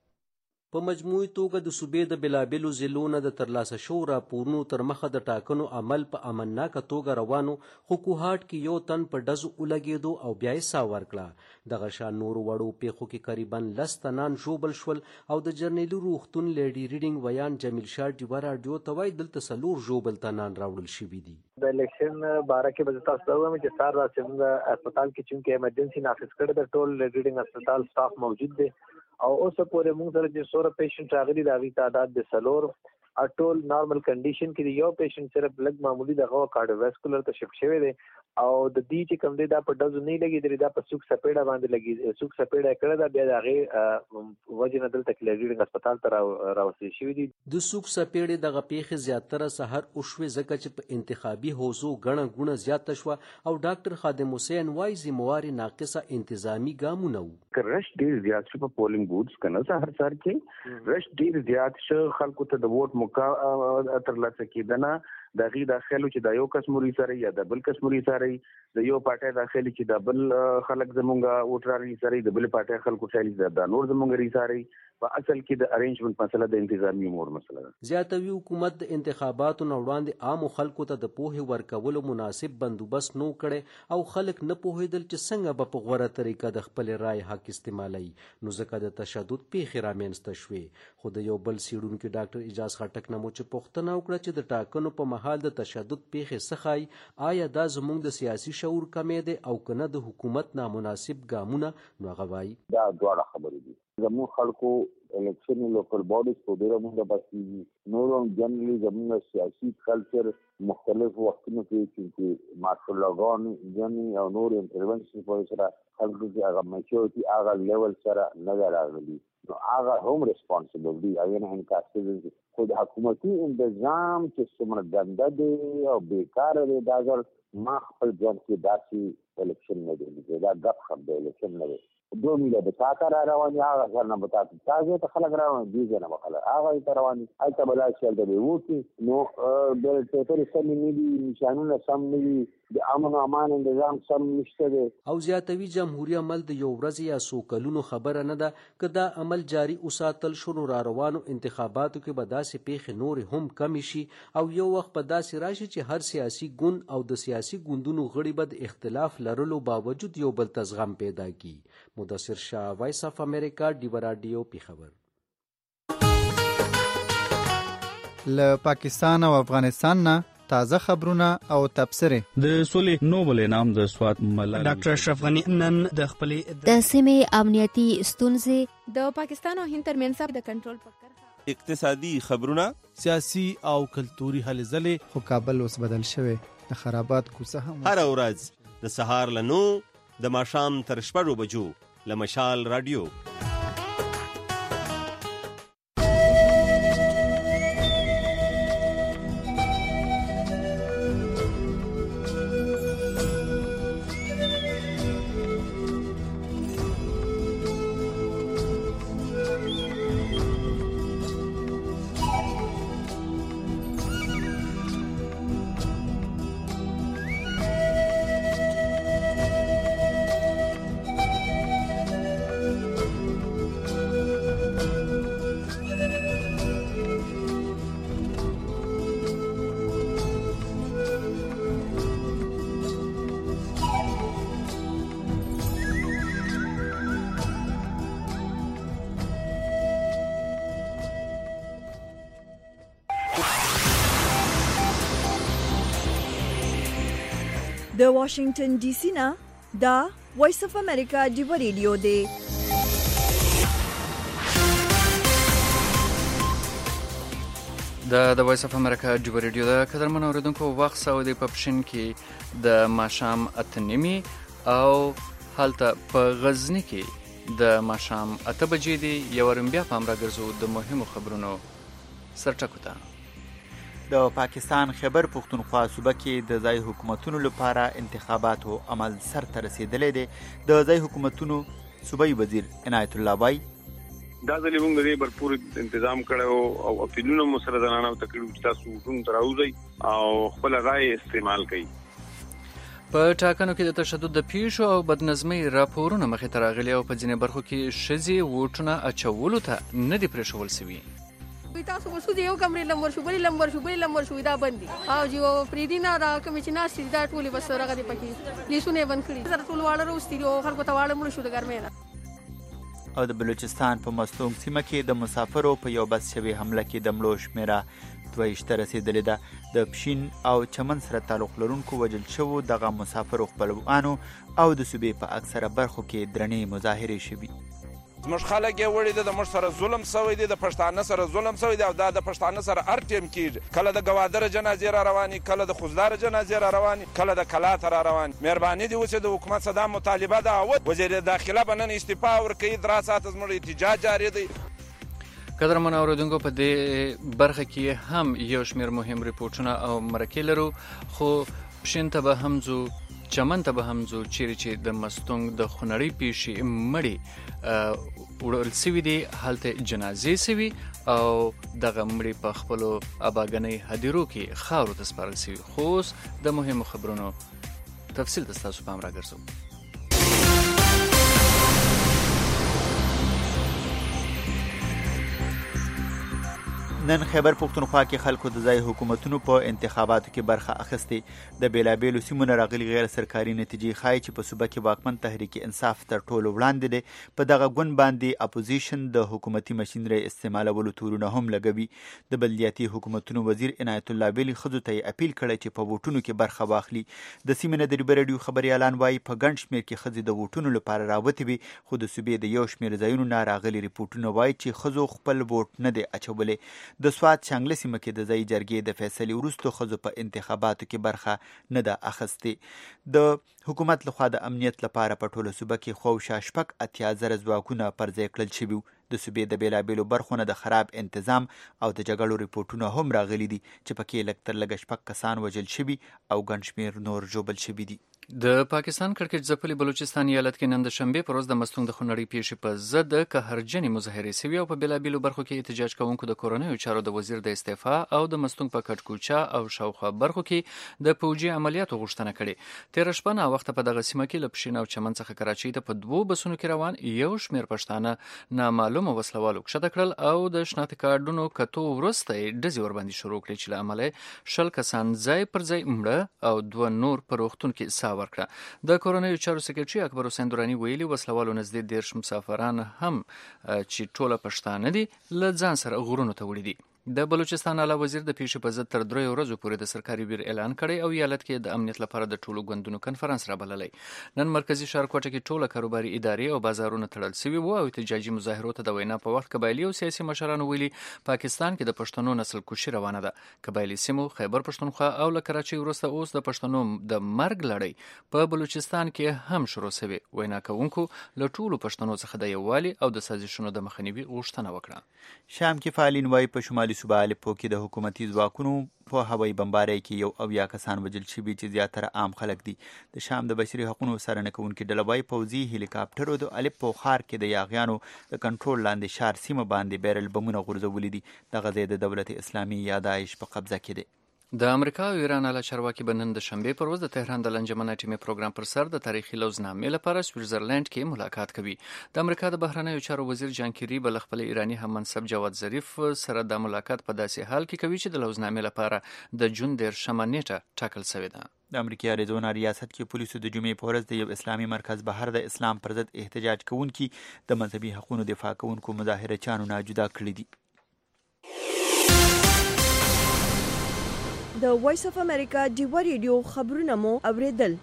په مجموعي توګه د صوبې د بلابلو ضلعو نه د ترلاسه شوو راپورونو تر مخه د ټاکنو عمل په امنناکه توګه روانو خو کوهات کې یو تن په ډزو ولګېدو او بیا یې ساه ورکړه دغه شان نورو وړو پیښو کې قریبا لس تنان ژوبل شول او د جرنیلي روغتون لیډي ریډینګ ویان جمیل شاه ډیوه راډیو ته وایي دلته څلور ژوبل تنان راوړل شوي دي د الیکشن باره کې به تاسو ته وایم چې سار راځي موږ هسپتال کې چې ایمرجنسي نافذ کړی د ټول ریډینګ هسپتال سټاف موجود دی او اوس پورې موږ سره چې سوره پیشنټ راغلي د هغې تعداد د څلور ټول نارمل کنډیشن کې یو پیشنټ صرف لږ معمولی دغه کارډیوواسکولر ته شفټ شوی دی او د دې چې کوم دی دا په ډزو نه لګېدلی دا په سوک سپېډه باندې لګي سوک سپېډه یې کړې ده بیا د هغې وجې نه دلته کلیډینګ هسپتال ته راوستل شوي دي د سوک سپېډې دغه پیښې زیاتره سهار وشوې ځکه چې په انتخابي حوزو ګڼه ګوڼه زیاته شوه او ډاکټر خادم حسین وایي ذموار ناقصه انتظامي ګامونه وو رش ډېر زیات شو په پولینګ بوتس که نه سهار سهار کې رش ډېر زیات شو خلکو ته د ووټ موقع ترلاسه کېدنه د هغې داخلو چې د یو کس مري سره یا د بل کس مري سره د یو پارټۍ داخلي چې د بل خلک زمونږ ووټران سره د بل پارټۍ خلکو ټایل د نور زمونږ ری سره په اصل کې د ارینجمنت مسله د انتظامی امور مسله ده زیاتوي حکومت د انتخاباتو نه وړاندې عامو خلکو ته د پوهې ورکولو مناسب بندوبست نو کړی او خلک نه پوهېدل چې څنګه به په غوره طریقه د خپل رای حق استعمالوي نو ځکه د تشدد پیښې رامنځته شوې خو د یو بل څېړونکي ډاکټر اجاز خټک نه مو چې پوښتنه وکړه چې د ټاکنو په مهال د تشدد پیښې څخه آیا دا زموږ د سیاسي شعور کمی دی او که نه د حکومت نامناسب ګامونه نو هغه وایي دا دواړه خبرې دي زموږ خلکو الیکشن لوکل باډیز په ډېره مونږ بسیږي نور هم جنرالي زموږ سیاسي کلچر مختلف وختونو کې چې مارشل لاګان ځنې او نور انټرونشن په سره خلکو چې هغه میچورټي هغه لیول سره نه ده راغلي نو هغه هم ریسپانسبل دي هغې نه انکار کېږي خو د حکومتي انتظام چې څومره ګنده دی او بیکاره دی دا ځل ما خپل ژوند کې داسې الیکشن نه دی لیدلی دا ګپ خپ دی الیکشن نه دی دو میله د تا ته را روان دي هغه ځای نه به تا ته تا ځای ته خلک روان دي دې ځای نه به خلک هغه ځای ته روان دي هلته به لاړ شي هلته به یې وکړي نو بیلټ پیپرې سمې نه دي نشانونه سم نه دي د امن و امان انتظام سم نشته دی او زیاتوي جمهوري عمل د یو ورځې یا څو کلونو خبره نه ده که دا عمل جاري وساتل شو نو را روانو انتخاباتو کې به داسې پیښې نورې هم کمې شي او یو وخت به داسې راشي چې هر سیاسي ګوند او د سیاسي ګوندونو غړي به د اختلاف لرلو باوجود یو بل ته زغم پیدا کړي مدثر شاه وایس اف امریکا ډیوه راډیو پیښور له پاکستان او افغانستان نه تازه خبرونه او تبصرې د سولې نوبل انعام د سوات ملالۍ ډاکټر اشرف غنی نن د خپلې د سیمې امنیتي ستونزې د پاکستان او هند ترمنځ د کنټرول فکر اقتصادي خبرونه سیاسي او کلتوري هلې ځلې خو کابل اوس بدل شوی د خرابات کوڅه هم هر ورځ د سهار له نو د ماښام تر شپږو بجو له مشال رادیو د واشنگټن ډي سي نه دا وایس اف امریکا ډیو ریډیو دی. د د وایس اف امریکا ډیو ریډیو د قدرمن اوریدونکو وخت سعودي په پښین کې د ماښام اته نیمې او هلته په غزنی کې د ماښام اته بجې دی. یو ورم بیا په امر ګرځو د مهمو خبرونو سرټکو ته. د پاکستان خیبر پختونخوا صوبه کې د ځای حکومتونو لپاره انتخاباتو عمل سر ته رسیدلی دی. د ځای حکومتونو صوبایي وزیر عنایت الله وایي دا ځلې موږ د دې برپور تنظیم کړی او اپیلونه مو سره زنانه او تکلیف چې تاسو وټون ته راوځئ او خپل رای استعمال کړئ. په ټاکنو کې د تشدد د پیښو او بدنظمۍ راپورونه مخې ته راغلي او په ځینې برخو کې ښځې ووټونه اچولو ته نه دي پرېښول سوي. تاسو ورسو دی یو کمرې لمبر شو بلې لمبر شو بلې لمبر شو دا بندي او جو فریدینا دا کوم چې ناشې دا ټولې بس راغلي دی پکې لیسونه بند کړي سره ټول واړه روستي او خلکو ته واړه مړ شو د ګرمۍ نه. او د بلوچستان په مستونګ سیمه کې د مسافرو په یو بس شوي حمله کې د مړو شمېره دوه ویشت رسېدلې ده. د پښین او چمن سره تعلق لرونکو وژل شوو دغه مسافرو خپلوانو او د صوبې په اکثره برخو کې درنې مظاهرې شوي. زموږ خلک یې وړي دي، د موږ سره ظلم سوی دی، د پښتانه سره ظلم سوی دی او دا د پښتانه سره هر ټیم کېږي. کله د ګوادره جنازې را روانې، کله د خوزداره جنازې را روانې، کله د کلاته را روانې. مهرباني دې وشي د حکومت څخه دا مطالبه ده. وزیر داخله به نن استعفا ورکوي. درې ساعته زموږ احتجاج جاري دی. قدرمن اوریدونکو په دې برخه کې هم یو شمېر مهم ریپورټونه او مرکې لرو، خو پښین ته به هم ځو، چمن ته به هم ځو چیرې چې د مستونګ د خونړۍ پیښې مړي وړل سوي دي. هلته جنازې سوي او دغه مړي په خپلو اباګنۍ هدیرو کې خاورو ته سپارل سوي. خو اوس د مهمو خبرونو تفصیل ته ستاسو پام راګرځو. نن خیبر پختونخوا کې خلکو د ځای حکومتونو په انتخاباتو کې برخه اخیستې. د بیلابیلو سیمو نه راغلي غیر سرکاري نتیجې ښایي چې په صوبه کې واکمن تحریک انصاف تر ټولو وړاندې دی. په دغه ګوند باندې اپوزیشن د حکومتي مشینرۍ استعمالولو تورونه هم لګوي. د بلدیاتي حکومتونو وزیر عنایت الله ویلي ښځو ته یې اپیل کړی چې په ووټونو کې برخه واخلي. د سیمې نه د ریبر راډیو خبریالان وایي په ګڼ شمېر کې ښځې د ووټونو لپاره راوتې وي، خو د صوبې د یو شمېر ځایونو نه راغلي ریپورټونه وایي چې ښځو خپل ووټ نه دی اچولی. د سوات چانګله سیمه کې د ځایي جرګې د فیصلې وروسته ښځو په انتخاباتو کې برخه نه ده اخیستې. د حکومت لخوا د امنیت لپاره په ټوله صوبه کې خواوشا شپږ اتیا زره ځواکونه پر ځای کړل شوي وو. د صوبې د بیلابیلو برخو نه د خراب انتظام او د جګړو ریپورټونه هم راغلي دي چې پکې لږ تر لږه شپږ کسان وژل شوي او ګڼ شمېر نور ژوبل شوي دي. د پاکستان کړکېچ ځپلي بلوچستان ایالت کې نن د شنبې پر ورځ د مستونګ د خونړۍ پیښې په ضد د قهرجنې مظاهرې سوي او په بیلابیلو برخو کې احتجاج کوونکو د کورنیو چارو د وزیر د استعفا او د مستونګ په کټکوچا او شاوخوا برخو کې د پوجي عملیاتو غوښتنه کړې. تېره شپه ناوخته په دغه سیمه کې له پښین او چمن څخه کراچۍ ته په دوو بسونو کې روان یو شمېر پښتانه نامعلومه وسلوالو کښته کړل او د شناختي کارډونو کتو وروسته یې ډزې ورباندې شروع کړې چې له امله شل کسان ځای پر ځای مړه او دوه نور په روغتون کې ساه ورکړه. د کورنیو چارو سکرټري اکبر حسین دراني ویلي وسلوالو نږدې دېرش مسافران هم چې ټوله پښتانه دي له ځان سره غرونو ته وړي دي. د بلوچستان اعلی وزیر د پیښې په ضد تر دریو ورځو پورې د سرکاري بیر اعلان کړی او ایالت کې د امنیت لپاره د ټولو ګوندونو کنفرانس رابللی. نن مرکزي ښار کوټه کې ټوله کاروباري ادارې او بازارونه تړل سوي وو او احتجاجي مظاهرو ته د وینا په وخت قبایلي او سیاسي مشرانو ویلي پاکستان کې د پښتنو نسل کشي روانه ده. قبایلي سیمو خیبر پښتونخوا او له کراچۍ وروسته اوس د پښتنو د مرګ لړۍ په بلوچستان کې هم شروع سوي. وینا کوونکو له ټولو پښتنو څخه د یووالي او د سازشونو د مخنیوي غوښتنه وکړه. شام کې فعالین وایي په شمالي صوبه الپو کې د حکومتي ځواکونو په هوایي بمبارۍ کې یو اویا کسان وژل شوي چې زیاتره عام خلک دي. د شام د بشري حقوقو څارنه کوونکې ډله وایي پوځي هلیکاپټرو د الپو ښار کې د یاغیانو د کنټرول لاندې ښار سیمه باندې بیرل بمونه غورځولي دي. دغه ځای د دولت اسلامي یا داعش په قبضه کې دی. د امریکا او ایران اعلی چارواکي به نن د شنبې پر ورځ د تهران د لنجمن اټومي پروګرام پر سر د تاریخي لوزنامې لپاره سویټزرلند کې ملاقات کوي. د امریکا د بهرنیو چارو وزیر جان کیری به له خپل ایراني هم منصب جواد ظریف سره د ملاقات په داسې حال کې کوي چې د لوزنامې لپاره د جون دېرشمه نیټه ټاکل شوې ده. د امریکا اریزونا ریاست کې پولیسو د جمعې په ورځ د یو اسلامي مرکز بهر د اسلام پر ضد احتجاج کوونکي د مذهبي حقوقو دفاع کوونکو مظاهره چانو نه جدا کړي دي. د وایس اف امریکا ډیوا ریډیو خبرونه مو اوریدل.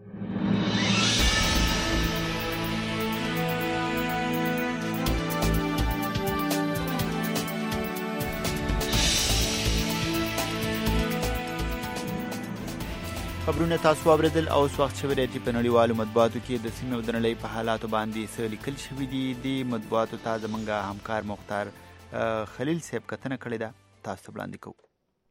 خبرونه تاسو اوریدل او اوس وخت شوی دی چې په نړیوالو مطبوعاتو کې د سیمې او د نړۍ په حالاتو باندې څه لیکل شوي دي. د مطبوعاتو ته زموږ همکار مختار خلیل صاحب کتنه کړې ده، تاسو ته وړاندې کوو.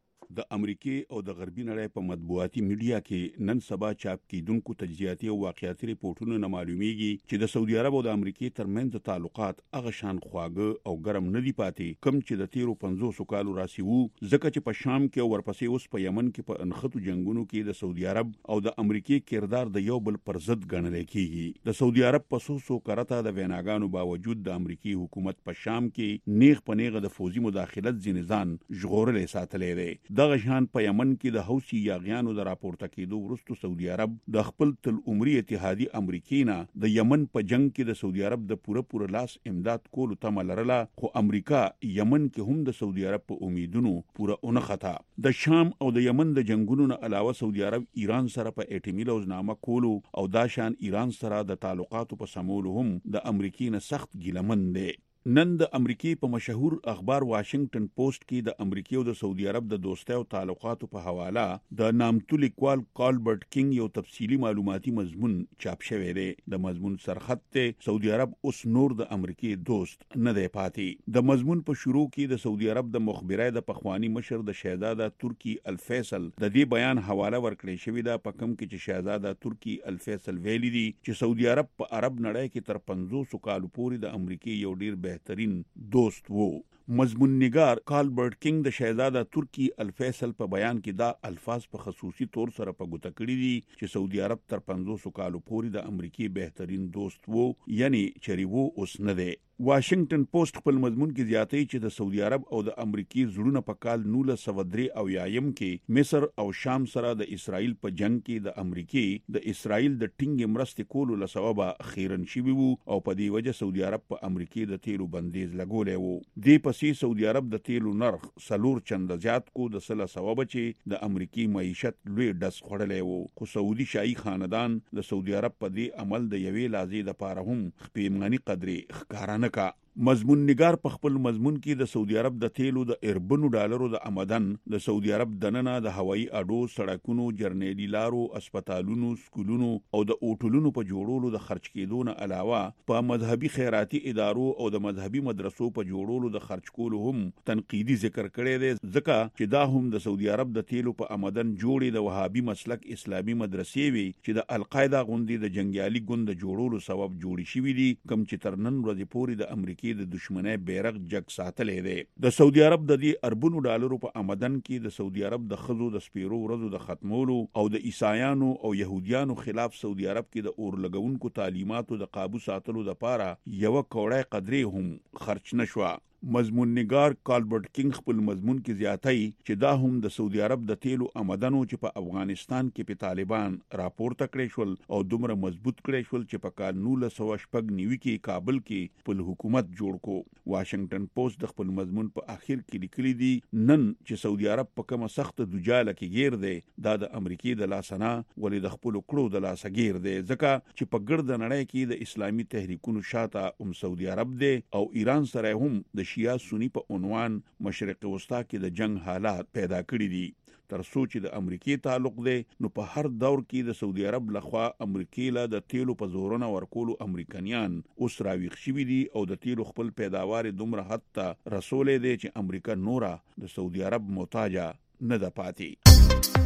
د امریکې او د غربي نړۍ په مطبوعاتي میډیا کې نن سبا چاپ کیدونکو تجزیاتي او واقعیاتي ریپورتونو نه معلومیږي چې د سعودي عرب او د امریکې ترمنځ تعلقات هغه شان خواږه او ګرم نه دي پاتې کم چې د تیرو پنځوسو کالو راسي وو، ځکه چې په شام کې او ورپسې اوس په یمن کې په انخته جنگونو کې د سعودي عرب او د امریکې کردار د یو بل پر ضد ګڼل کېږي. د سعودي عرب په سوسو کرته د ویناګانو باوجود د امریکي حکومت په شام کې نیغ په نیغه د فوزي مداخلت ځینځان ژغورلې ساتلې ده. دغه شان په یمن کې د حوثي یاغیانو د راپورته کېدو وروسته سعودي عرب د خپل تل عمري اتحادي امریکې نه د یمن په جنگ کې د سعودي عرب د پوره پوره لاس امداد کولو تمه لرله، خو امریکا یمن کې هم د سعودي عرب په امیدونو پوره اونخته. د شام او د یمن د جنگونو نه علاوه سعودي عرب ایران سره په اټومي لوزنامه کولو او دا شان ایران سره د تعلقاتو په سمولو هم د امریکې نه سخت ګیلمن دی. نن د امریکای په مشهور اخبار واشنگټن پوسټ کې د امریکای او د سعودي عرب د دوستۍ او تعلقاتو په حواله د نامتو لیکوال کالبرټ کینګ یو تفصیلی معلوماتي مضمون چاپ شوی دی. د مضمون سرخط ته سعودي عرب اوس نور د امریکای دوست نه دی پاتې. د مضمون په شروع کې د سعودي عرب د مخبرای د پخوانی مشر د شهزاده ترکی الفیصل د دې بیان حواله ورکړې شوې ده، په کوم کې چې شهزاده ترکی الفیصل ویلي دي چې سعودي عرب په عرب نړۍ کې تر پنځوسو کالو پورې د امریکای یو ډیر بهترین دوست وو. مضمون نگار کالبرټ کینګ د شهزاده ترکی الفیصل په بیان کې دا الفاظ په خصوصي طور سره په ګوته کړی دي چې سعودي عرب تر پنځوسو کالو پورې د امریکای بهترین دوست وو، یعنی چری وو اوس نه دی. واشنگټن پوسټ خپل مضمون کې زیاتوي چې د سعودي عرب او د امریکای زړونه په کال نولس سوه درې او یایم کې مصر او شام سره د اسرائیل په جنگ کې د امریکای د اسرائیل د ټینګ مرستې کولو لسبب خیرن شوي وو او په دې وجه سعودي عرب په امریکای د تیلو بندیز لګولې وو. دې پسې سعودي عرب د تیلو نرخ سلور چنده زیات کو د سله سبب چې د امریکای معیشت لوی ډس خړلې وو، خو سعودي شاهي خاندان د سعودي عرب په دې عمل د یوې لازې لپاره هم خپېمغني قدرې ښکارانه کا. مضمون نگار په خپل مضمون کې د سعودي عرب د تیلو د اربنو ډالرو د آمدن، د سعودي عرب دننه د هوایي اډو، سړکونو، جرنیلي لارو، اسپیټالونو، سکولونو او د اوټلونو په جوړولو د خرج کېدو نه علاوه په مذهبي خیراتي ادارو او د مذهبي مدرسو په جوړولو د خرج کولو هم تنقیدي ذکر کړی دی، ځکه چې دا هم د سعودي عرب د تیلو په آمدن جوړې د وهابي مسلک اسلامي مدرسې وي چې د القاعده غوندي د جنگیالي ګوند جوړولو سبب جوړې شوې دي، کوم چې تر نن ورځې پورې د امریکا کې د دشمنی بیرغ جګ ساتلې دی. د سعودي عرب د دې اربونو ډالرو په آمدن کې د سعودي عرب د خزو د سپیرو ورځو د ختمولو او د عیسایانو او يهوديانو خلاف سعودي عرب کې د اور لګونکو تعلیماتو د قابو ساتلو لپاره یو کوړی قدرې هم خرچ نشوه. مضمون نگار کالبرټ کینګ خپل مضمون کې زیاتای چې دا هم د سعودي عرب د تیلو آمدنو چې په افغانستان کې په طالبان راپورته کړی شول او دومره مضبوط کړی شول چې په کال نولس سوه شپږ نوي کې کابل کې خپل حکومت جوړ کو. واشنگټن پوسټ د خپل مضمون په اخر کې لیکلي دي نن چې سعودي عرب په کومه سخت دجاله کې گیر دی، دا د امریکای د لاسنه ولې د خپل کړو د لاسه گیر دی، ځکه چې په ګرد نړۍ کې د اسلامي تحریکونو شاته هم سعودي عرب دی او ایران سره هم د شیعه سنی په عنوان مشرق وسطا کې د جنگ حالات پیدا کړی دي. تر څو چې د امریکای تعلق دی نو په هر دور کې د سعودي عرب لخوا امریکای له د تیلو په زورونه ورکولو امریکایان اوس راویښ شوي دي او د تیلو خپل پیداوار دومره حد ته رسولې دی چې امریکا نورا د سعودي عرب محتاجه نه ده پاتې.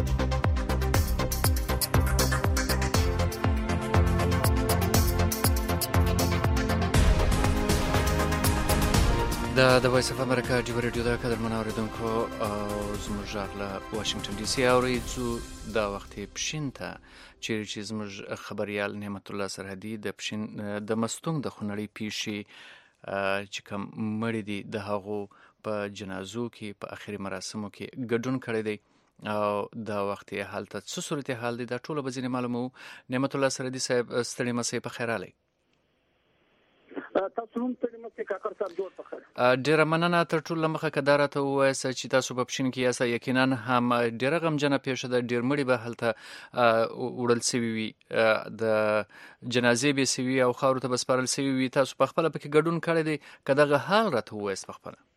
دا د وایس اف امریکا ډیوا ریډیو د قدرمن اوریدونکو او زموږ غږ له واشنگټن ډي سي اورېدو دا وخت پښین ته چیرې چې زموږ خبريال نعمت الله سرحدي د پښین د مستونګ د خونړۍ پیښې چې کوم مړي دي د هغو په جنازو کې په اخري مراسمو کې ګډون کړی دی او دا وخت یې حالت څه صورت حال دی دا ټول به ځینې معلومو. نعمت الله سرحدي صاحب ستړي مسئ په خیر علي. تاسو هم ستړي مسئ کاکړ صاحب جوړ پخړ. ډیره مننه. تر ټولو مخه کدار ته وایسه چې تاسو په پښین کې یاسه یقینا هم ډیره غمجنه پیښه ده. ډیر مړي به هلته وړل سوي وي، د جنازې به سوي او خاورو ته بسپارل سوي وي. تاسو په خپل پکې ګډون کړی دی، که دغه حال راته ووایست په خپل.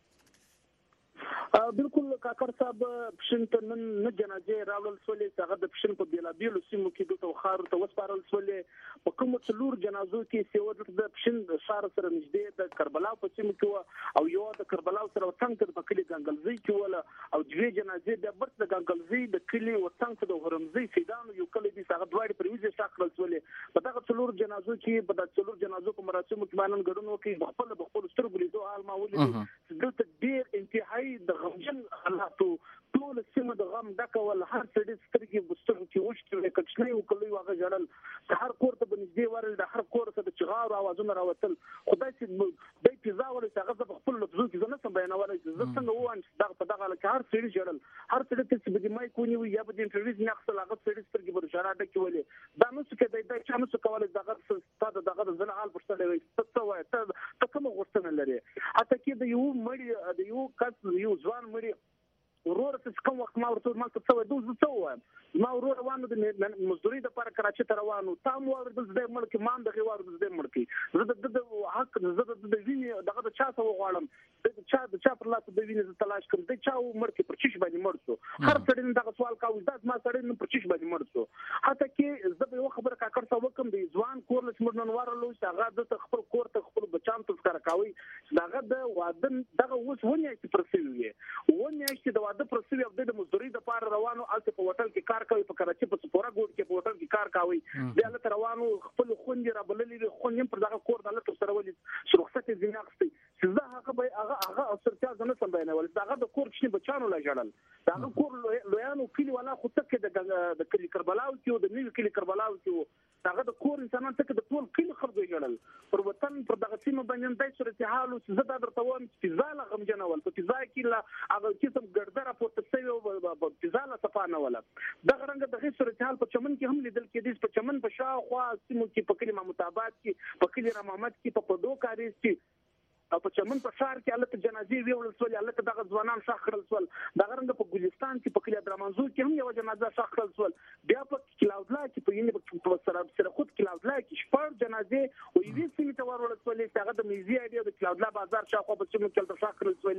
بالکل کاکړ صاحب پښین ته نن نه جنازې راوړل سولې، هغه د پښین په بیلابیلو سیمو کې دلته خاورو ته وسپارل سولې. په کومو څلور جنازو کې سیوه د پښین ښار سره نږدې د کربلا په سیمو کې وه او یو د کربلا سره وڅنګ په کلي ګنګلزۍ کې وله او دوه جنازې د برت د ګنګلزۍ د کلي وڅنګ د هرمزۍ سیدانو یو کلی دي هغه دواړه پرويزه شاکرل سولې. په دغه څلور جنازو کې په دغه څلور جنازو په مراسمو کې باندې ګډون وکړي. خپل په خپل سترګو لیدو حال ما ولې دلته ډېر انتهایی د غمجن حالاتو ټول سیمه د غم ډکول، هر څړي سترګې بسترګو کې وشتل کچنې وکړي واغه جړل، هر کور ته بنځدې ورل، د هر کور ته د چغار اوازونه راوتل. خدای چې د پیزا ولې هغه په خپل لفظو کې زنه سم بیانول چې زه څنګه وایم دغه په دغه لکه هر څړي جړل، هر څړي چې به مای کو نیو یا به د انټرویو نه خپل هغه څړي سترګې بر اشاره ډکولې. دا نو څه کې د چا نو څه کولای دغه ستاسو دغه زنه حال پرسته وي څه وای ته کوم غوښتنه لري. اته کې د یو مړی د یو کس یو ځوان مړی ورور څه کوم وخت ما ورته ما څه څه دوه څه وایم ما ورور روانو د مزدوري د پر کراچي ته روانو تام ور د دې ملک مان د غوار د دې ملک زه د حق زه د ویني دغه چا څه وغواړم د چا د چا پر لاس د ویني ز تلاش کوم د چا ملک پر چش باندې مرسو هر څړي دغه سوال کاوه د ما سړي پر چش باندې مرسو. حتی کې زه به خبره کاکړ څه وکم د ځوان کور له سمرنوار له هغه د خپل کور ته خپل بچان تذکر کاوي دغه د وادن دغه اوس ونه چې پرسیوي ونه چې د د پرسیوي د مزدوري د پار روانو الته په هوټل کې کار کوي په کراچي په سپورا ګوډ کې په هوټل کې کار کوي د الته روانو خپل خوندې را بللې خوندې پر دغه کور د الته سره ولې رخصت ځینې اخستي چې زه هغه به هغه هغه اثرتیا زنه سم بیانول دغه د کور چې بچانو لا جړل دغه کور لویانو کلی ولا خو تک د د کلی کربلاو کې د نیو کلی کربلاو کې دغه د کور انسانان تک د ټول کلی خلکو جړل پر وطن پر دغه سیمه باندې دای صورت حال چې زه دا درته وایم چې زاله غم جنول په ځای کې لا هغه قسم ګردره راپورته شوی او په ځاله صفانه ولا دغه رنګ د غیر صورت حال په چمن کې هم لیدل کېدی په چمن په شاوخوا سیمو کې په کلی محمودآباد کې په کلی رامحمد کې په پدو کاریز کې او په چمن په شهر کې الله ته جنازې ویول سول الله ته دغه ځوانان شاخرل سول دغه رنګ په ګلستان کې په کلی درمنزور کې هم یو جنازه شاخرل سول بیا په کلاودلا کې په یینې په سره سره خود کلاودلا کې شپږ جنازې او یوې سیمې ته ورول سول هغه د میزي اړیا د کلاودلا بازار شاخو په چمن کې شاخرل سول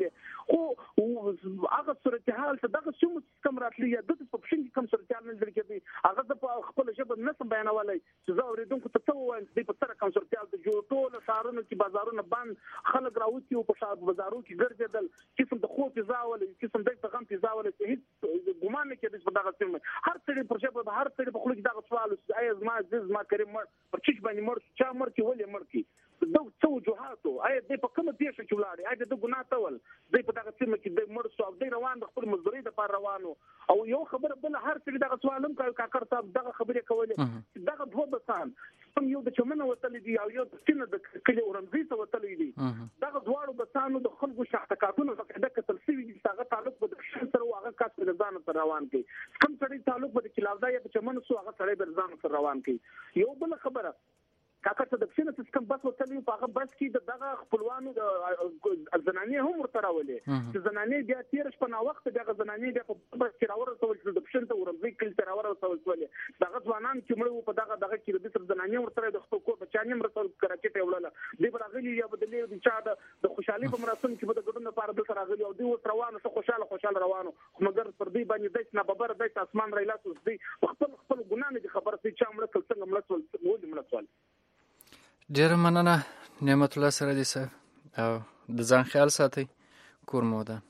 خو هغه صورت حال څه دغه سیمه کم راتلی د په پښین کې کم صورت حال نه درکې هغه په خپل ژبه نه سم بیانولای چې زه اوریدونکو ته څه وایم د په سره کم صورت حال د جوړ ټول شهرونو کې بازارونه بند خلک راوتی او په شهر بازارو کې ګرځیدل قسم د خو فضاول قسم د غم فضاول هیڅ ګمان نه کېږي په دغه سیمه هر څه پر شپه هر څه په خلک دغه سوال اي زما عزیز ما کریم پر چش باندې مر چا مر کې ولې مر کې دغه څو وجوهاتو اي د په کومه دیشه کې ولاړ اي د ګناه تول د په دغه سیمه کې د مر سو د روان د خپل مزدوري د پر روانو او یو خبره بل هر څه دغه سوالم کوي کاکړ صاحب دغه خبره کولې دغه دوه بسان کوم یو د چمنه وتل دي او یو د سینه د کلی اورنځي ته وتل دي دغه دواړو بسانو د خلکو شخصکاتونو څخه د کتل سوي دي هغه تعلق په د سره هغه کاس په ځان سره روان کوي کوم سړی تعلق په کلاودا یا په چمنه سو هغه سړی په ځان سره روان کوي. یو بل خبره کاکړ ته د پښینه سیستم بس وتلی په هغه بس کې د دغه خپلوانو د زنانې هم ورته راولې چې زنانې بیا تیر شپه نا وخت دغه زنانې بیا په بس کې راورسول چې د پښین ته ورځي کله تر راورسول ولې دغه ځوانان چې مړ په دغه دغه کې د سر زنانې ورته د خپل کور بچانې مرسل کراچي ته وړل دی برغلی یا بدلې د چا د خوشحالي په مراسم کې د ګډون لپاره د راغلي او دی روانه څه خوشاله خوشاله روانو مګر پر دې باندې د نه ببر د اسمان رایلاس دی خپل خپل ګناه نه خبر سي چا مړ کل څنګه مړ ول ولې مړ ول. ډیر مننه نعمت الله سره دې صاحب او د ځان خیال ساتي کور مو ده.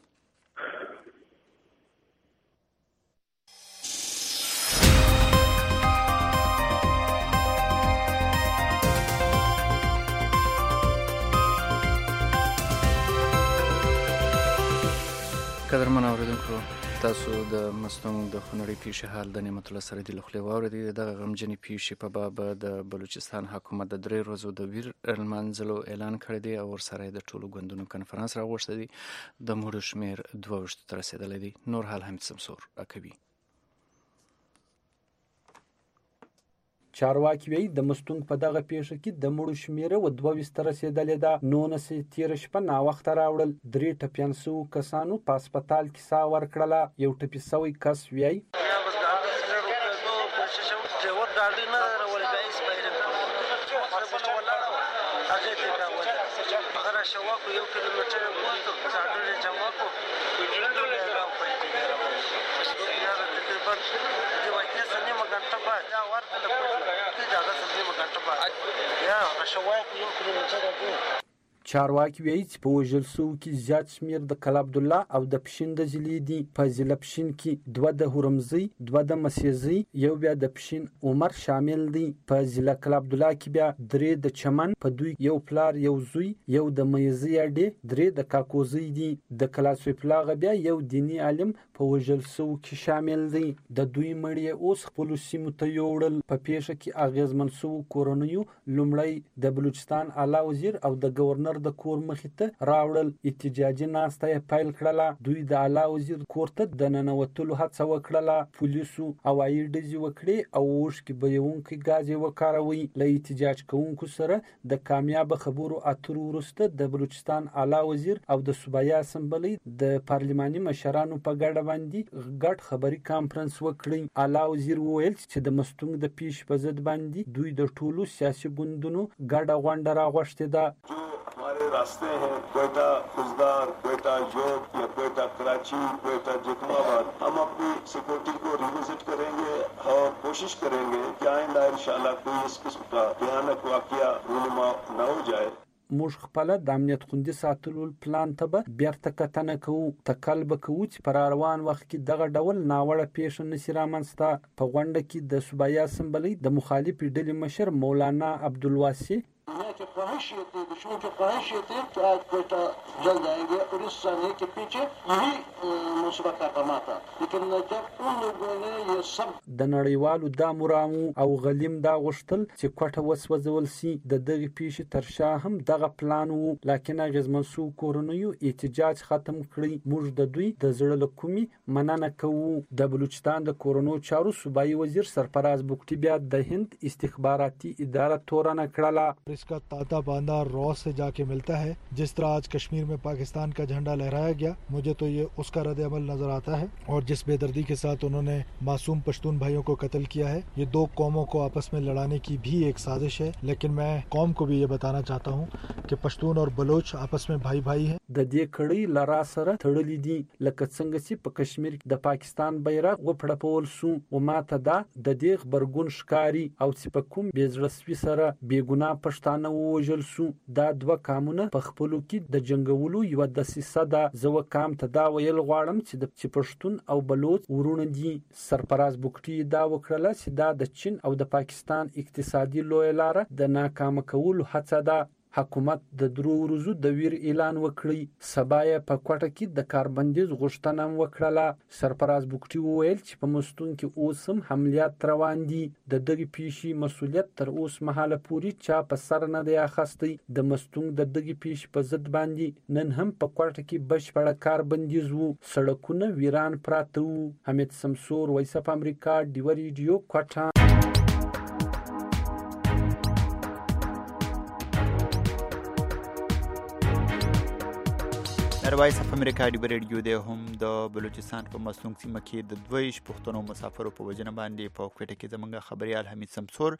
قدرمن اوریدونکو تاسو د مستونګ د خنړی پیښې حال د نعمت الله سره د لخوا واوریدي دغه غمجنې پیښې په باب د بلوچستان حکومت د درې ورځو د ویر المنځلو اعلان کړی دی او ورسره د ټولو ګوندونو کنفرانس راغوښتی دی د مړو شمیر دوه ویشتو ته رسېدلی دی. نور حال حمید سمسور اکوي. چارواکي وایي د مستونګ په دغه پیښه کې د مړو شمیره و دوه ویشت ته رسېدلې ده. نولس یې تېره شپه ناوخته راوړل. درې ټپیان سوو کسانو په هسپتال کې ساه ورکړله. یو ټپي سوی کس وایي چارواکي وایي چې په وژل سوو کې زیات شمېر د کلا عبدالله او د پښین د ضلعې دي. په ضلع پښین کې دوه د هرمزۍ، دوه د مسیزۍ، یو بیا د پښین عمر شامل دی. په ضلع کلا عبدالله کې بیا درې د چمن، په دوی یو پلار یو زوی، یو د میزۍ اډې، درې د کاکوزۍ دي. د کلا سیف الله بیا یو دیني عالم په وژل سوو کې شامل دی. د دوی مړي اوس خپلو سیمو ته یوړل. په پیښه کې اغېزمن سوو کورنیو لومړی د بلوچستان اعلی وزیر او د ګورنر د کور مخې ته راوړل. احتجاجي ناسته یې پیل کړله. دوی د اعلی وزیر کور ته د ننوتلو هڅه وکړله. پولیسو هوایي ډزې وکړې او اوښکې بهیونکي ګاز یې وکاروئ. له احتجاج کوونکو سره د کامیابه خبرو اترو وروسته د بلوچستان اعلی وزیر او د صوبایي اسمبلۍ د پارلماني مشرانو په ګډه باندې ګډ خبري کانفرنس وکړي. اعلی وزیر وویل چې د مستونګ د پیښې په ضد باندې دوی د ټولو سیاسي ګوندونو ګډه غونډه راغوښتې ده. हमारे रास्ते हैं कोयटा, खुजदार, कोयटा जोत या कोयटा कराची, कोयटा जैतूनाबाद. हम अपनी सिक्योरिटी को रिविजिट करेंगे और कोशिश करेंगे कि आइंदा इंशाल्लाह कोई इस किस्म का भयानक वाकया रूनुमा न हो जाए. موږ خپله د امنیت خوندي ساتلو پلان ته به بیرته کتنه کوو. تکل به کوو چې په راروان وخت کې دغه ډول ناوړه پیښه نشي رامنځته. په غونډه کې د صوبایي اسمبلۍ د مخالفې ډلې مشر مولانا عبدالواسع هناك خواهش يتي دشمن की ख्वाहिश ये थी कि आज कोयटा जल जाएंगे और इस सामने के पीछे यही मुसीबत का कमा था. लेकिन जब उन लोगों ने ये सब د نړیوالو دا مرامو او غلیم دا غوښتل چې کوټه وسوځول سي. د دغې پیښې تر شا هم دغه پلان وو. لکن اغېزمن سوو کورنیو احتجاج ختم کړی. موږ د دوی د زړه له کومې مننه کوو. د بلوچستان د کورونو چارو صوبایي وزیر سرفراز بگټي بیا د هند استخباراتي اداره تورنه کړله. इसका ताता बांधा रॉ से जाके मिलता है. जिस तरह आज कश्मीर में पाकिस्तान का झंडा लहराया गया, मुझे तो ये उसका रद्द अमल नजर आता है. और जिस बेदर्दी के साथ उन्होंने मासूम पश्तून भाइयों को कत्ल किया है, ये दो कौमों को आपस में लड़ाने की भी एक साजिश है. लेकिन मैं कौम को भी ये बताना चाहता हूँ कि पश्तून और बलोच आपस में भाई भाई हैं. د دې کړۍ لرا سره تړلې دي لکه څنګه چې په کشمیر کې د پاکستان بیرغ وپړپول سو. او ماته دا د دې خبرګون ښکاري او چې په کوم بېزړسوي سره بېګناه پښتانه ووژل سو. دا دوه کامونه په خپلو کې د جنګولو یوه دسیسه ده. زه وکام ته دا ویل غواړم چې د چې پښتون او بلوچ ورونه دي. سرفراز بگټي دا وکړله چې دا د چین او د پاکستان اقتصادي لویه لاره د ناکامه کولو هڅه ده. حکومت د درو ورځو د ویر اعلان وکړی. سبا یې په کوټه کې د کاربندیز غوښتنه هم وکړله. سرفراز بگټي وویل چې په مستون کې اوس هم حملیات روان دي. د دغې پیښې مسؤلیت تر اوس مهاله پورې چا په سر نه دی اخیستی. د مستون د دغې پیښې په ضد باندې نن هم په کوټه کې بشپړه کاربندیز وو. سړکونه ویران پراته وو. حمید سمسور، وایس اف امریکا، ډیوه ریډیو، کوټه. وایس اف امریکا ډیوه ریډیو دی هم د بلوچستان په مستونګ سیمه کې د دویش پښتنو مسافرو په وجنه باندې په کوټه کې زمونږ خبريال حمید سمسور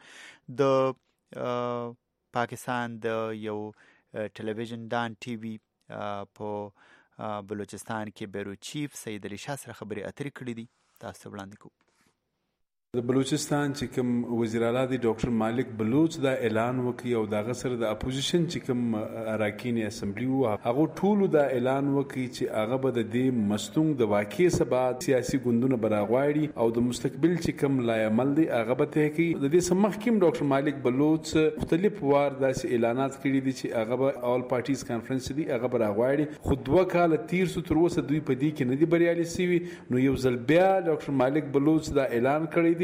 د پاکستان د یو ټلویزیون دان ټي وي په بلوچستان کې بیرو چیف سید علي شاه سره خبري اترې کړې دي. تاسو وړاندې کوو. د بلوچستان چې کوم وزیر اعلی دی ډاکټر مالک بلوچ دا اعلان وکړي او دغه سره د اپوزیشن چې کوم اراکین اسمبلی وو هغه ټول دا اعلان وکړي چې هغه به د دې مستونګ د واقع سبب سیاسي ګوندونه براغواړي او د مستقبل چې کوم لای عمل دی هغه به ته کوي. د دې سمخ کې ډاکټر مالک بلوچ مختلف وار داسې اعلانات کړي دي چې هغه به اول پارټیز کانفرنس دی هغه براغواړي. خو دوه کال تیر سو تر اوسه دوی په دې کې نه دی بریالي سوي. نو یو ځل بیا ډاکټر مالک بلوچ دا اعلان کړی دی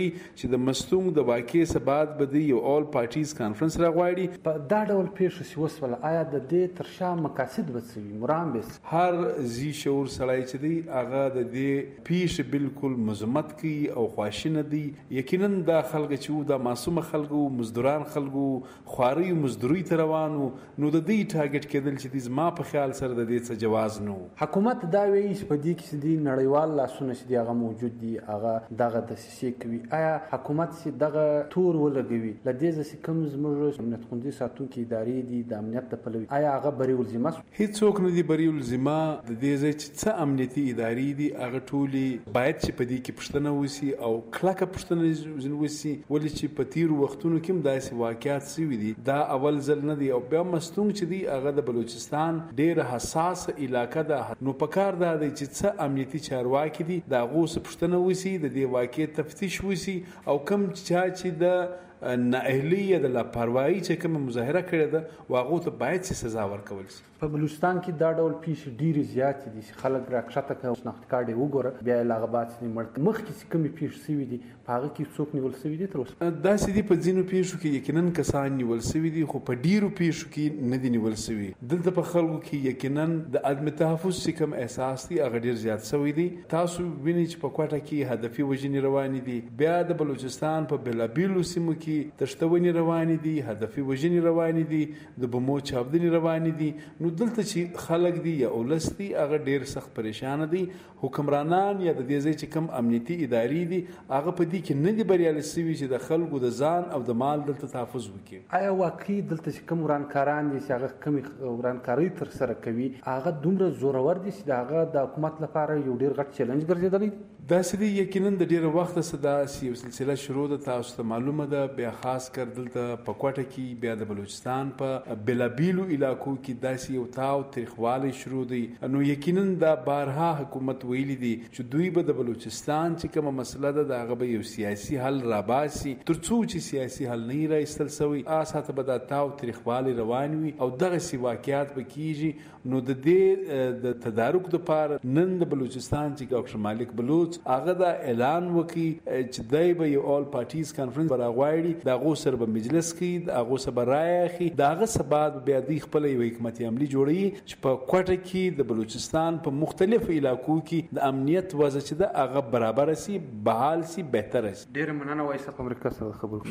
دی چې د مستونګ د واقع ثبات به یو اول پارټیز کانفرنس راغواړي. په دا ډول پیښو چې وسول آیا د دې تر شا مقاصد وڅوي مرام بس هر زی شعور سړی چې دی هغه د دې پیښ بالکل مزمت کوي او خواشینه دی. یقینا دا خلک چې دا معصوم خلکو مزدوران خلکو خواري مزدوري ته روانو نو د دې ټارګټ کېدل چې د ما په خیال سره د دې څه جواز نه. حکومت دا وایي چې په دې کې د نړیوال لاسونه چې هغه موجود دي هغه دغه دسیسې کوي. آیا حکومت چې دغه تور ولګوي لدې ځکه کوم زموږ امنیت خوندي ساتونکي ادارې دي د امنیت د پلوي آیا هغه بری ولزمه هیڅوک نه دی بری ولزمه د دې ځای چې څه امنیتي ادارې دي هغه ټولي باید چې په دې کې پښتنه وسی او کلکه پښتنه ځین وسی ولې چې په تیر وختونو کې داسې واقعیات سوي دي دا اول ځل نه دی او بیا مستونګ چې دی هغه د بلوچستان ډېر حساس علاقه ده نو پکار ده چې څه امنیتي چارواکي دي دا غوس پښتنه وسی د دې واقع تفتیش وسی او کم چا چې د نااهلیه د لاپروايي چې کوم مظاهره کړې ده واغه ته باید سزا ورکول شي. په بلوچستان کې دا ډول پیښې ډېرې زیاتې دي چې خلک راکښته کوي شناخت کارت یې وګوره بیا یې لا هغه بعد چې مړ مخکې چې کومې پیښې سوي دي په هغه کې څوک نیول سوي دي تر اوسه داسې دي په ځینو پیښو کې یقینا کسان نیول سوي دي خو په ډېرو پیښو کې نه دي نیول سوي. دلته په خلکو کې یقینا د عدم تحفظ چې کوم احساس دي هغه ډېر زیات سوي دي. تاسو وینئ چې په کوټه کې هدفي وژنې روانې دي بیا د بلوچستان په بېلابېلو سیمو کې تشتونې روانې دي هدفي وژنې روانې دي د بمو چاودنې روانې دي. نو دلته چې خلک دي یا اولس دي هغه ډیر سخت پریشان دي. حکمرانان یا د دې ځای چې کم امنیتي ادارې دي هغه په دې کې نه دي بریالي سوي چې د خلکو د ځان او د مال دلته تحفظ وکړي. آیا واقعي دلته چې کوم ورانکاران دي چې هغه کومې ورانکاري تر سره کوي هغه دومره زورور دي چې د هغه د حکومت لپاره یو ډیر غټ چیلنج ګرځېدلی دي؟ داسې دي یقینا د ډیره وخته څخه یو سلسله شروع ده تاسو ته معلومه ده بیا خاص کر دلته په کوټه کې بیا د بلوچستان په بلابیلو علاقو کې داسې یو تاو تاریخوالی شروع دی. نو یقینا دا بارها حکومت ویلي دي چې دوی به د بلوچستان چې کومه مسله ده د هغه به یو سیاسي حل راباسي تر څو چې سیاسي حل نه راایستل سوی اساته به دا تاو تاریخوالی روان وي او دغه سی واقعیات به کیږي. نو د دې د تدارک لپاره نن د بلوچستان چې ډاکټر مالک بلوچ هغه دا اعلان وکړي چې دای به یو اول پارټیز کانفرنس براغواړي دا غو سره به مجلس کې دا غو سره رايخي دا غو سبا بیا د خپل یو حکومت عملی جوړي چې په کوټه کې د بلوچستان په مختلفو علاقو کې د امنیت وضع چې د هغه برابر سي بحال سي بهتر سي. ډیر مننه وایسه په امریکا سره خبرو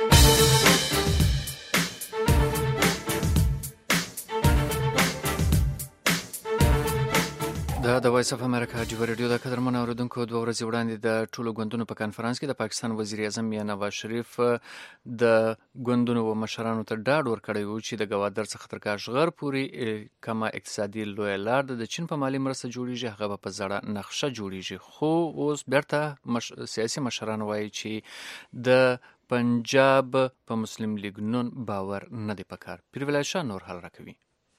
کوم. دا د وایس اف امریکا ډیو ریډیو د قدرمن اوریدونکو دوه ورځې وړاندې د ټولو ګوندونو په کانفرنس کې د پاکستان وزیر اعظم میاں نواز شریف د ګوندونو و مشرانو ته ډاډ ورکړی و چې د ګوادر څخه تر کاشغر پورې کما اقتصادي لوی لار د چین په مالی مرسته جوړیږي هغه په زړه نقشه جوړیږي. خو اوس بیرته مش... سیاسي مشران وایي چې د پنجاب په مسلم لیگ نون باور نه دی پکار. پیرولای شاه نور حل راکوي.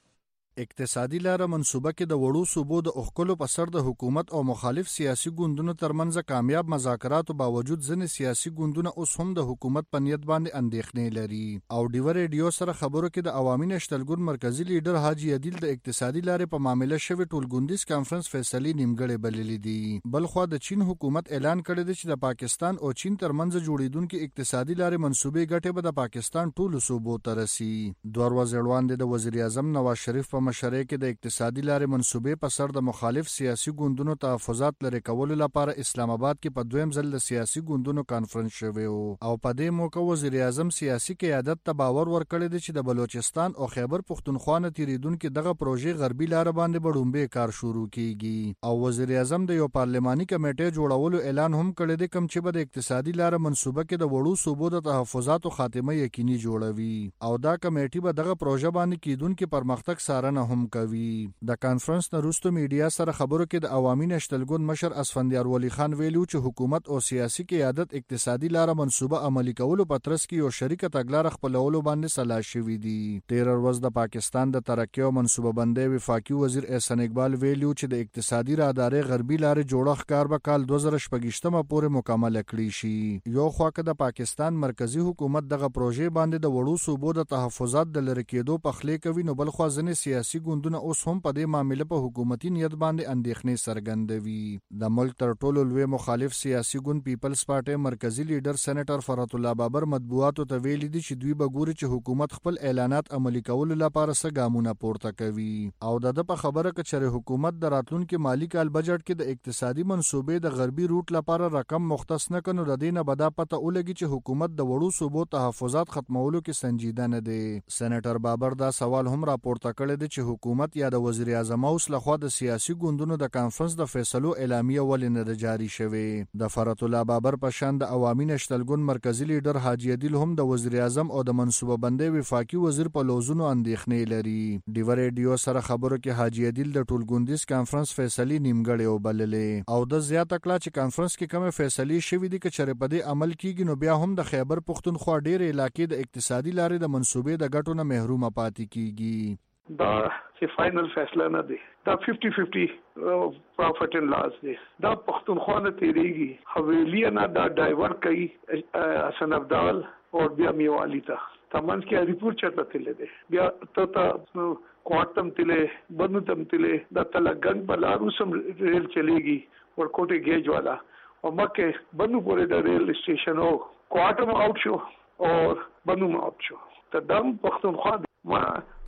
اقتصادي لاره منصوبه کې د وړو صوبو د اخکلو په سر د حکومت او مخالف سیاسي ګوندونو ترمنځ کامیاب مذاکراتو باوجود ځینې سیاسي ګوندونه اوس هم د حکومت په نیت باندې اندېښنې لري. او ډیو ریډیو سره خبرو کې د عوامي نشتلګون مرکزی لیډر حاجی عادل د اقتصادي لارې په معاملې شوی ټولګوندیز کانفرنس فیصلې نیمګړې بللې دي. بلخو د چین حکومت اعلان کړی دی چې د پاکستان او چین ترمنځ جوړیدونکو اقتصادي لارې منصوبې ګټې به د پاکستان ټولو صوبو ته رسي. دوه ورځې وړاندې د وزیر اعظم نواز شریف په مشرۍ کې د اقتصادي لارې منصوبې په سر د مخالف سیاسي ګوندونو تحفظات لري کولو لپاره اسلام آباد کې په دویم ځل د سیاسي ګوندونو کانفرنس شوی او په دې موقع وزیر اعظم سیاسي قیادت ته باور ورکړی دی چې د بلوچستان او خیبر پختونخوا نه تیریدونکو دغه پروژې غربي لار باندې بډومبه کار شروع کیږي. او وزیر اعظم د یو پارلماني کمیټې جوړولو اعلان هم کړی دی کوم چې به د اقتصادي لار منصوبه کې د وړو صوبو د تحفظاتو خاتمه یقیني جوړوي او دا کمیټې به دغه پروژه باندې کیدونکو پرمختګ څارنه هم کوي. د کانفرنس نه وروسته میډیا سره خبرو کې د عوامي نشتلګون مشر اسفندیار ولی خان ویلو چې حکومت او سیاسي قیادت اقتصادي لار منصوبه عملي کولو په ترڅ کې یو شریک تګلارې خپلولو باندې سلا شوې دي. تیر ورځ د پاکستان د ترقی او منصوبه بندۍ وفاقي وزیر احسان اقبال ویلو چې د اقتصادي راهدارۍ غربي لارې جوړښت کار به کال دوه زره شپږ پورې مکمل کړي شي. یو خوا کې د پاکستان مرکزی حکومت دغه پروژې باندې د وړو صوبو د تحفظات د لری کېدو په خلی کوي نو بل خو ځنې سیاسي ګوندونه اوس هم په دې معاملې په حکومتي نیت باندې اندېښنې څرګندوي. د ملک تر ټولو لوی مخالف سیاسي ګوند پیپلز پارټي مرکزی لیډر سېنیټر فرات الله بابر مطبوعاتو ته ویلي دي چې دوی به ګوري چې حکومت خپل اعلانات عملي کولو لپاره څه ګامونه پورته کوي. او د ده په خبره کې چې حکومت د راتلونکي مالي کال بجټ کې د اقتصادي منصوبې د غربي روټ لپاره رقم مختص نه کړي، نو د دې نه به دا پته ولګي چې حکومت د وړو صوبو تحفظات ختمولو کې سنجیده نه دی. سېنیټر بابر دا سوال هم راپورته کړی دی چې حکومت یا د وزیر اعظم اوس لخوا د سیاسي ګوندونو د کانفرنس د فیصلو اعلامیه ولې نه ده جاري شوې. د فرات الله بابر په شان د عوامي نشتل ګوند مرکزی لیډر حاجی عدیل هم د وزیر اعظم او د منصوبه بندۍ وفاقي وزیر په لوزونو اندېښنې لري. ډیو ریډیو سره خبرو کې حاجی عدیل د ټولګوندیز کانفرنس فیصلې نیمګړې وبللې او د زیاته کړه چې کانفرنس کې کومه فیصلې شوې دي چې چېرې په دې عمل کیږي نو بیا هم د خیبر پښتونخوا ډېرې علاقې د اقتصادي لارې د منصوبې د ګټو نه محرومه پاتې کیږي. دا چې فائنل فیصله نه دی، دا ففٹی ففٹی پروفٹ ان لاس دی، دا پښتونخوا نه تیریږي، حویلی نه دا ډایورټ کوي حسن ابدال او بیا میوالی ته تمنځ کې ریپورت چرته تللی دی، بیا ته ته کوارتم تلې بنو تم تلې دا تلګنګ بلارو سم ریل چلےږي ورکوټه گیج والا او مکه بنو پورې د ریل سټیشن او کوارتم آؤٹ شو اور بنو میں آؤٹ شو ته دم پښتونخوا ما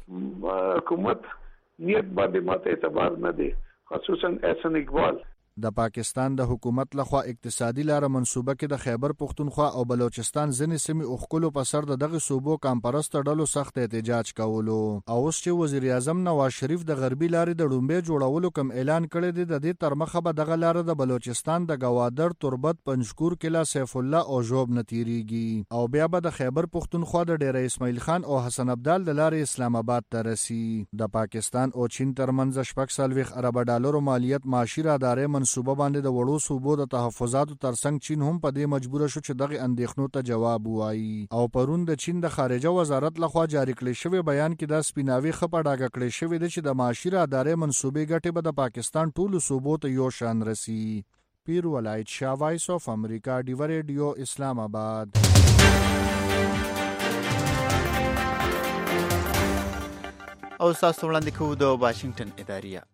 حکومت نیت باندې ماته اعتبار نه دی، خصوصا احسن اقبال. د پاکستان د حکومت لخوا اقتصادي لار منصوبه کې د خیبر پښتونخوا او بلوچستان ځینې سیمې اوښکلو په سر د دغه صوبو کامپرسته ډلو سخت احتجاج کولو. او اوس چې وزیر اعظم نواز شریف د غربي لارې د ډومبې جوړولو کوم اعلان کړی دی، د دې تر مخه به دغه لاره د بلوچستان د گوادر، تربت، پنجکور، کلا سیف الله او ژوب نه تیریږي او بیا به د خیبر پښتونخوا د ډیره اسماعیل خان او حسن ابدال د لارې اسلام آباد ته رسی. د پاکستان او چین ترمنځ شپږ څلوېښت اربه ډالرو مالیت معاشي رادارې منصوبه باندې د وړو صوبو د تحفظاتو ترڅنګ چین هم په دې مجبور شو چې دغه اندېښنو ته جواب ووایي. او پرون د چین د خارجه وزارت لخوا جاری کړی شوی بیان کې دا سپیناوي ښه په ډاګه کړی شوی دی چې د معاشي رادارې منصوبې ګټې به د پاکستان ټولو صوبو ته یو شان رسی. پیر ولایت شاه، وایس آف امریکا، ډیو ریډیو، اسلام آباد. او تاسو وړاندې کوو د واشنگټن اداریه.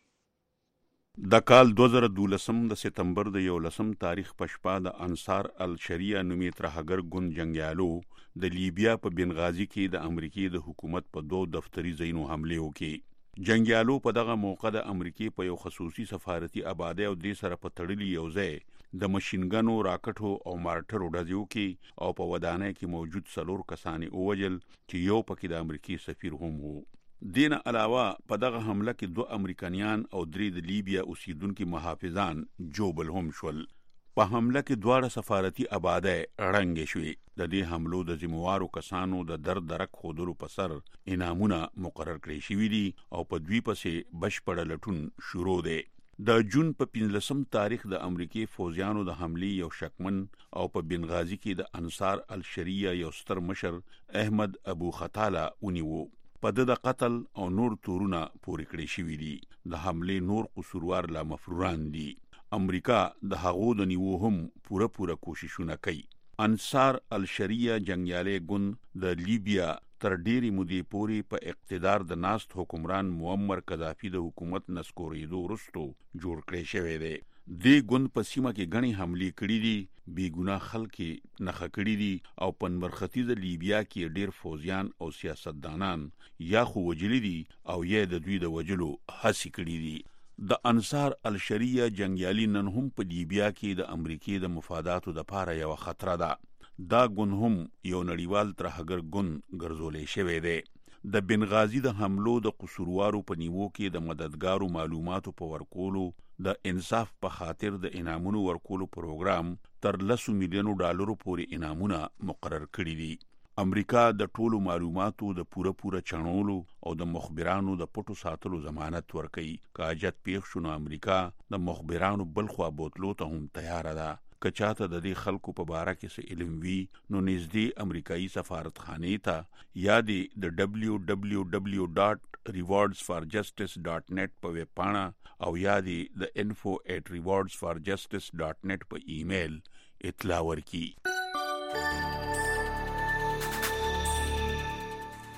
د کال دوه زره دولسم د سپتمبر د یولسم تاریخ په شپه د انصار الشریعه نومي ترهګر ګوند جنګیالو د لیبیا په بنغازي کې د امریکای د حکومت په دوه دفتري ځایونو حمله وکړه. جنګیالو په دغه موقع د امریکای په یو خصوصي سفارتي آبادی او د سره په تړلي یو ځای د ماشینګنو، راکټو او مارټرو ډزو کې او په ودانۍ کې موجود څلور کسان ووجل چې یو پکې د امریکای سفیر هم وو. دین علاوه په دغه حمله کې دوه امریکایان او درې د لیبیا اوسیدونکو محافظان جوبل هم شول. په حمله کې دواړه سفارتي آبادی رنګ شوې. د دې حملو د ذمہوارو کسانو د درد درک خودلو په سر انعامونه مقرر کړی شوي دي او په دوی پسې بشپړ لټون شروع دی. د جون په پنځلسم تاریخ د امریکای فوجیانو د حملې یو شکمن او په بنغازي کې د انصار الشریعه یو ستر مشر احمد ابو خطاله ونیو. په د قتل او نور تورونه پورې کړی شوي دي. د حملې نور قصوروار لا مفروران دي. امریکا د هغو د نیوو هم پوره پوره کوششونه کوي. انصار الشریعه جنگیالي ګوند د لیبیا تر ډېرې مودې پورې په اقتدار د ناست حکمران معمر قذافي د حکومت نسکورېدو وروسته جوړ کړی شوی دی. دې ګوند په سیمه کې غني حملې کړې دي، بې ګناه خلک نخښه کړي دي او په مرختیزه لیبیا کې ډېر فوجیان او سیاستدانان یا خو وجلي دي او یا د دوی د وجلو هڅې کړي دي. د انصار الشریعه جنگیالي نن هم په لیبیا کې د امریکای د مفاداتو د پاره یو خطر ده. دا ګوند هم یو نړیوال ترهګر ګوند ګرځولې شوی دی. د بنغازي د حملو د قصوروارو په نیوو کې د مددګارو معلوماتو په ورکولو د انصاف په خاطر د انعامونو ورکولو پروګرام تر لسو میلیونو ډالرو پورې انعامونه مقرر کړي دي. امریکا د ټولو معلوماتو د پوره پوره چڼولو او د مخبرانو د پټو ساتلو ضمانت ورکوي. که حاجت پیښ شو نو امریکا د مخبرانو بلخوا بوتلو ته هم تیار ده. که چاته د دې خلکو په باره کې څه علم وي نو نږدې امریکایي سفارتخانې ته یا د ډبلیو ډبلیو ډبلیو ډاټ ریوارډز فار جسټس ډاټ نیټ په ویب پاڼه او یا د انفو ایٹ ریوارډز فار جسټس ډاټ نیټ په ایمیل اطلاع ورکړي.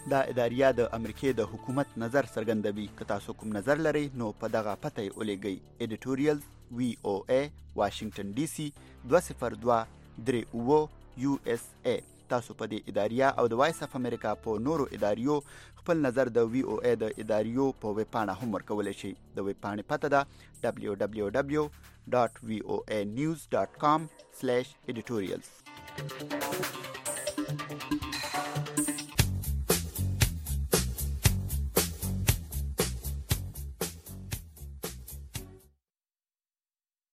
دا اداریه د امریکای د حکومت نظر څرګندوي. که تاسو کوم نظر لرئ نو په دغه پته یې ولیږئ. ایډیټوریال وی او ای واشنگټن ډي سي دوه صفر دوه درې اوه یو اس ای. تاسو په دې اداریه او د وایس اف امریکا په نورو اداریو خپل نظر د وی او ای د اداریو په ویب پاڼه هم ورکولی شئ. د ویب پاڼې پته ده دبلیو دبلیو دبلیو ډاټ وی او ای نیوز ډاټ کام سلیش ایډیټوریالز.